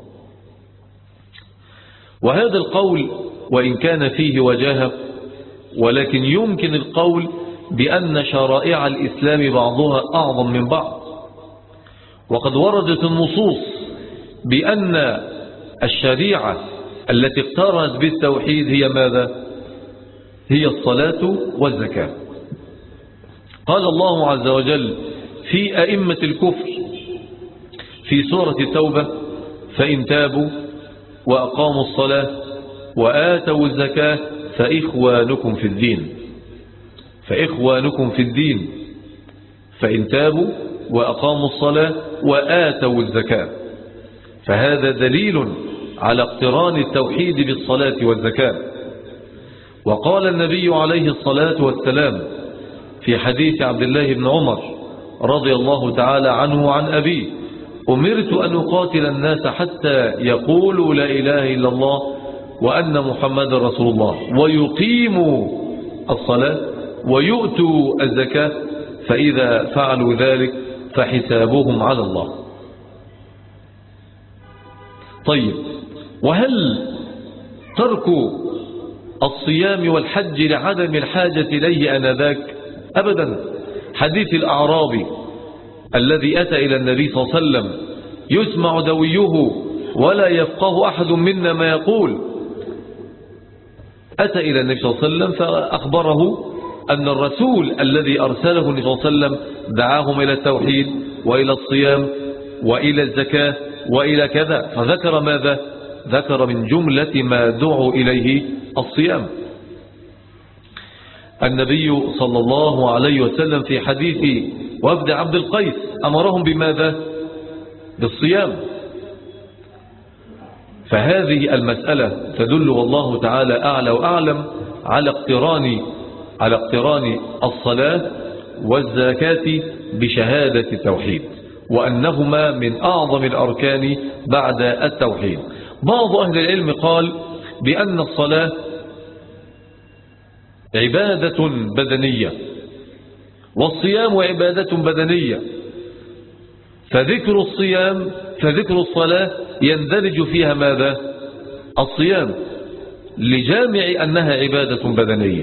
وهذا القول وإن كان فيه وجاهة، ولكن يمكن القول بأن شرائع الإسلام بعضها أعظم من بعض، وقد وردت النصوص بأن الشريعة التي اقترنت بالتوحيد هي ماذا؟ هي الصلاة والزكاة. قال الله عز وجل في أئمة الكفر في سورة التوبة فإن تابوا وأقاموا الصلاة وآتوا الزكاة فإخوانكم في الدين. فإخوانكم في الدين فإن تابوا وأقاموا الصلاة وآتوا الزكاة. فهذا دليل على اقتران التوحيد بالصلاة والزكاة. وقال النبي عليه الصلاة والسلام في حديث عبد الله بن عمر رضي الله تعالى عنه عن أبيه أمرت أن أقاتل الناس حتى يقولوا لا إله إلا الله وأن محمد رسول الله ويقيموا الصلاة ويؤتوا الزكاة فإذا فعلوا ذلك فحسابهم على الله. طيب، وهل ترك الصيام والحج لعدم الحاجة إليه آنذاك؟ أبدا. حديث الأعرابي الذي أتى إلى النبي صلى الله عليه وسلم يسمع دويه ولا يفقه أحد منا ما يقول، أتى إلى النبي صلى الله عليه وسلم فأخبره أن الرسول الذي أرسله النبي صلى الله عليه وسلم دعاهم إلى التوحيد وإلى الصيام وإلى الزكاة وإلى كذا، فذكر ماذا؟ ذكر من جملة ما دعوا إليه الصيام. النبي صلى الله عليه وسلم في حديث وفد عبد القيس أمرهم بماذا؟ بالصيام. فهذه المسألة تدل والله تعالى أعلى وأعلم على اقتران على اقتران الصلاة والزكاة بشهادة التوحيد، وأنهما من أعظم الأركان بعد التوحيد. بعض أهل العلم قال بأن الصلاة عبادة بدنية والصيام عبادة بدنية، فذكر الصيام فذكر الصلاة يندرج فيها ماذا؟ الصيام، لجامع أنها عبادة بدنية.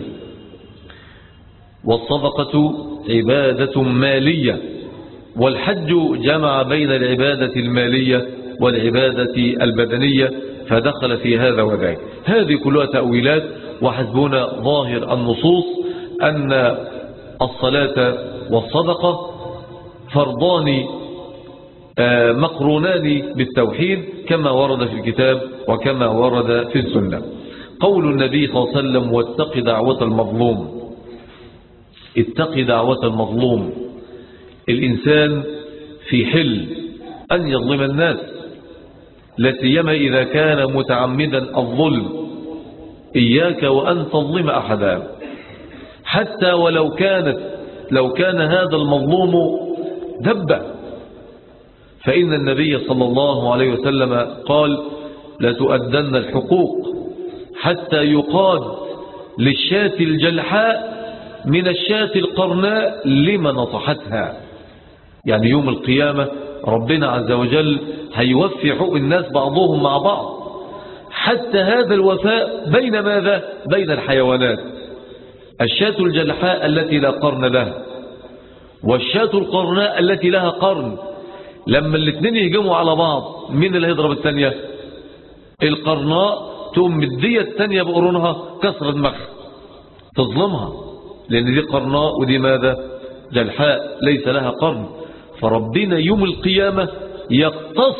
والصدقة عبادة مالية، والحج جمع بين العبادة المالية والعبادة البدنية فدخل في هذا وذاك. هذه كلها تأويلات، وحسبنا ظاهر النصوص أن الصلاة والصدقة فرضان مقرونان بالتوحيد كما ورد في الكتاب وكما ورد في السنة. قول النبي صلى الله عليه وسلم واتق دعوة المظلوم. اتق دعوة المظلوم. الإنسان في حل أن يظلم الناس، لا سيما إذا كان متعمدا الظلم. إياك وأن تظلم أحدا، حتى ولو كانت لو كان هذا المظلوم دبة، فإن النبي صلى الله عليه وسلم قال لتؤدن الحقوق حتى يقاد للشاة الجلحاء من الشاة القرناء لما نصحتها. يعني يوم القيامة ربنا عز وجل هيوفي حقوق الناس بعضهم مع بعض، حتى هذا الوفاء بين ماذا؟ بين الحيوانات. الشاة الجلحاء التي لا قرن لها والشاة القرناء التي لها قرن، لما الاثنين يهجموا على بعض مين اللي هيضرب الثانية؟ القرناء تقوم مدية الثانية بقرونها كسر دماغها تظلمها، لأن دي قرناء ودي ماذا؟ جلحاء ليس لها قرن. فربنا يوم القيامة يقتص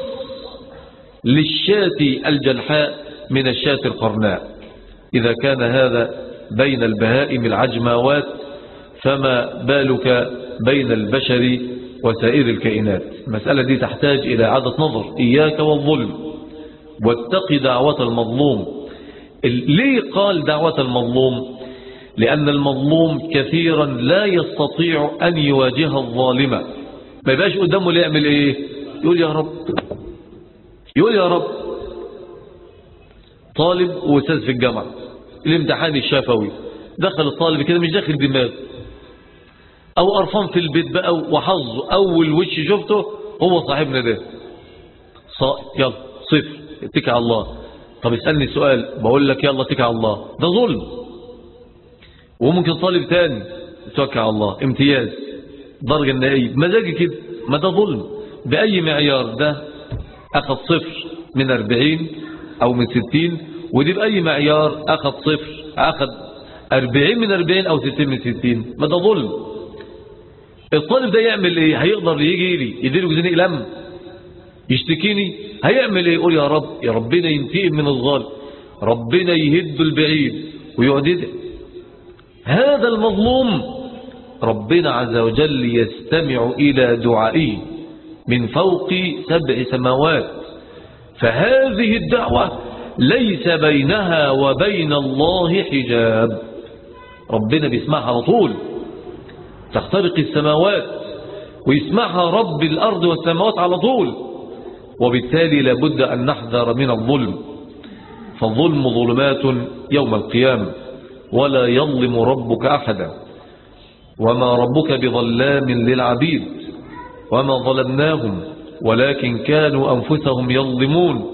للشاة الجلحاء من الشاة القرناء. إذا كان هذا بين البهائم العجماوات فما بالك بين البشر وسائر الكائنات؟ المسألة دي تحتاج إلى إعادة نظر. إياك والظلم، واتق دعوة المظلوم. ليه قال دعوة المظلوم؟ لأن المظلوم كثيرا لا يستطيع أن يواجه الظالمة، ما يبقاش قدامه اللي يعمل إيه؟ يقول يا رب، يقول يا رب. طالب وأستاذ في الجامعة، الامتحان الشفوي، دخل الطالب كده مش داخل دماغ، أو قرفان في البيت بقى وحظه أول وش شفته هو صاحبنا ده صائب، يلا صفر، اتكل على الله. طب اسألني سؤال، بقول لك يلا اتكل على الله، ده ظلم. وممكن طالب تاني اتوكل على الله امتياز درجة النهائية مزاجي كده، ما ده ظلم بأي معيار. ده أخذ صفر من أربعين أو من ستين، ودي بأي معيار أخذ صفر، أخذ أربعين من أربعين أو ستين من ستين، ما ده ظلم. الطالب ده يعمل ايه؟ هيقدر يجي لي يديله جزيني لم يشتكيني؟ هيعمل ايه؟ يقول يا رب، يا ربنا ينتقم من الظالم، ربنا يهد البعيد ويقعد يدعي. هذا المظلوم ربنا عز وجل يستمع إلى دعائه من فوق سبع سماوات، فهذه الدعوة ليس بينها وبين الله حجاب، ربنا بيسمعها على طول، تخترق السماوات ويسمعها رب الأرض والسماوات على طول. وبالتالي لابد أن نحذر من الظلم، فالظلم ظلمات يوم القيامة، ولا يظلم ربك أحدا، وما ربك بظلام للعبيد، وما ظلمناهم ولكن كانوا أنفسهم يظلمون.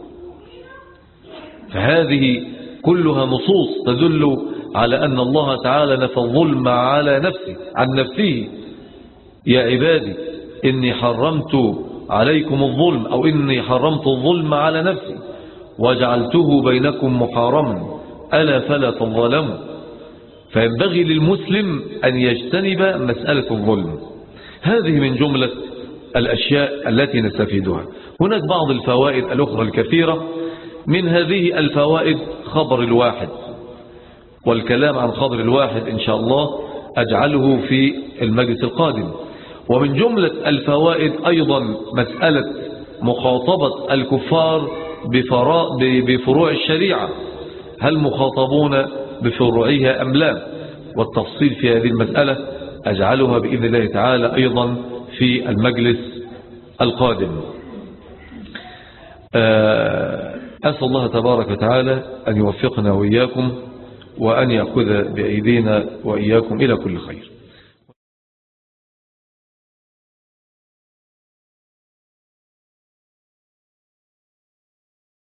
فهذه كلها نصوص تدل على أن الله تعالى نفى الظلم على نفسه عن نفسه. يا عبادي إني حرمت عليكم الظلم، أو إني حرمت الظلم على نفسي وجعلته بينكم محارما ألا فلا تظلموا. فينبغي للمسلم أن يجتنب مسألة الظلم. هذه من جملة الأشياء التي نستفيدها. هناك بعض الفوائد الأخرى الكثيرة، من هذه الفوائد خبر الواحد، والكلام عن خبر الواحد إن شاء الله أجعله في المجلس القادم. ومن جملة الفوائد أيضا مسألة مخاطبة الكفار بفروع الشريعة، هل مخاطبون بفروعها أم لا؟ والتفصيل في هذه المسألة أجعلها بإذن الله تعالى أيضا في المجلس القادم. أسأل الله تبارك وتعالى أن يوفقنا وإياكم، وأن يأخذ بأيدينا وإياكم إلى كل خير.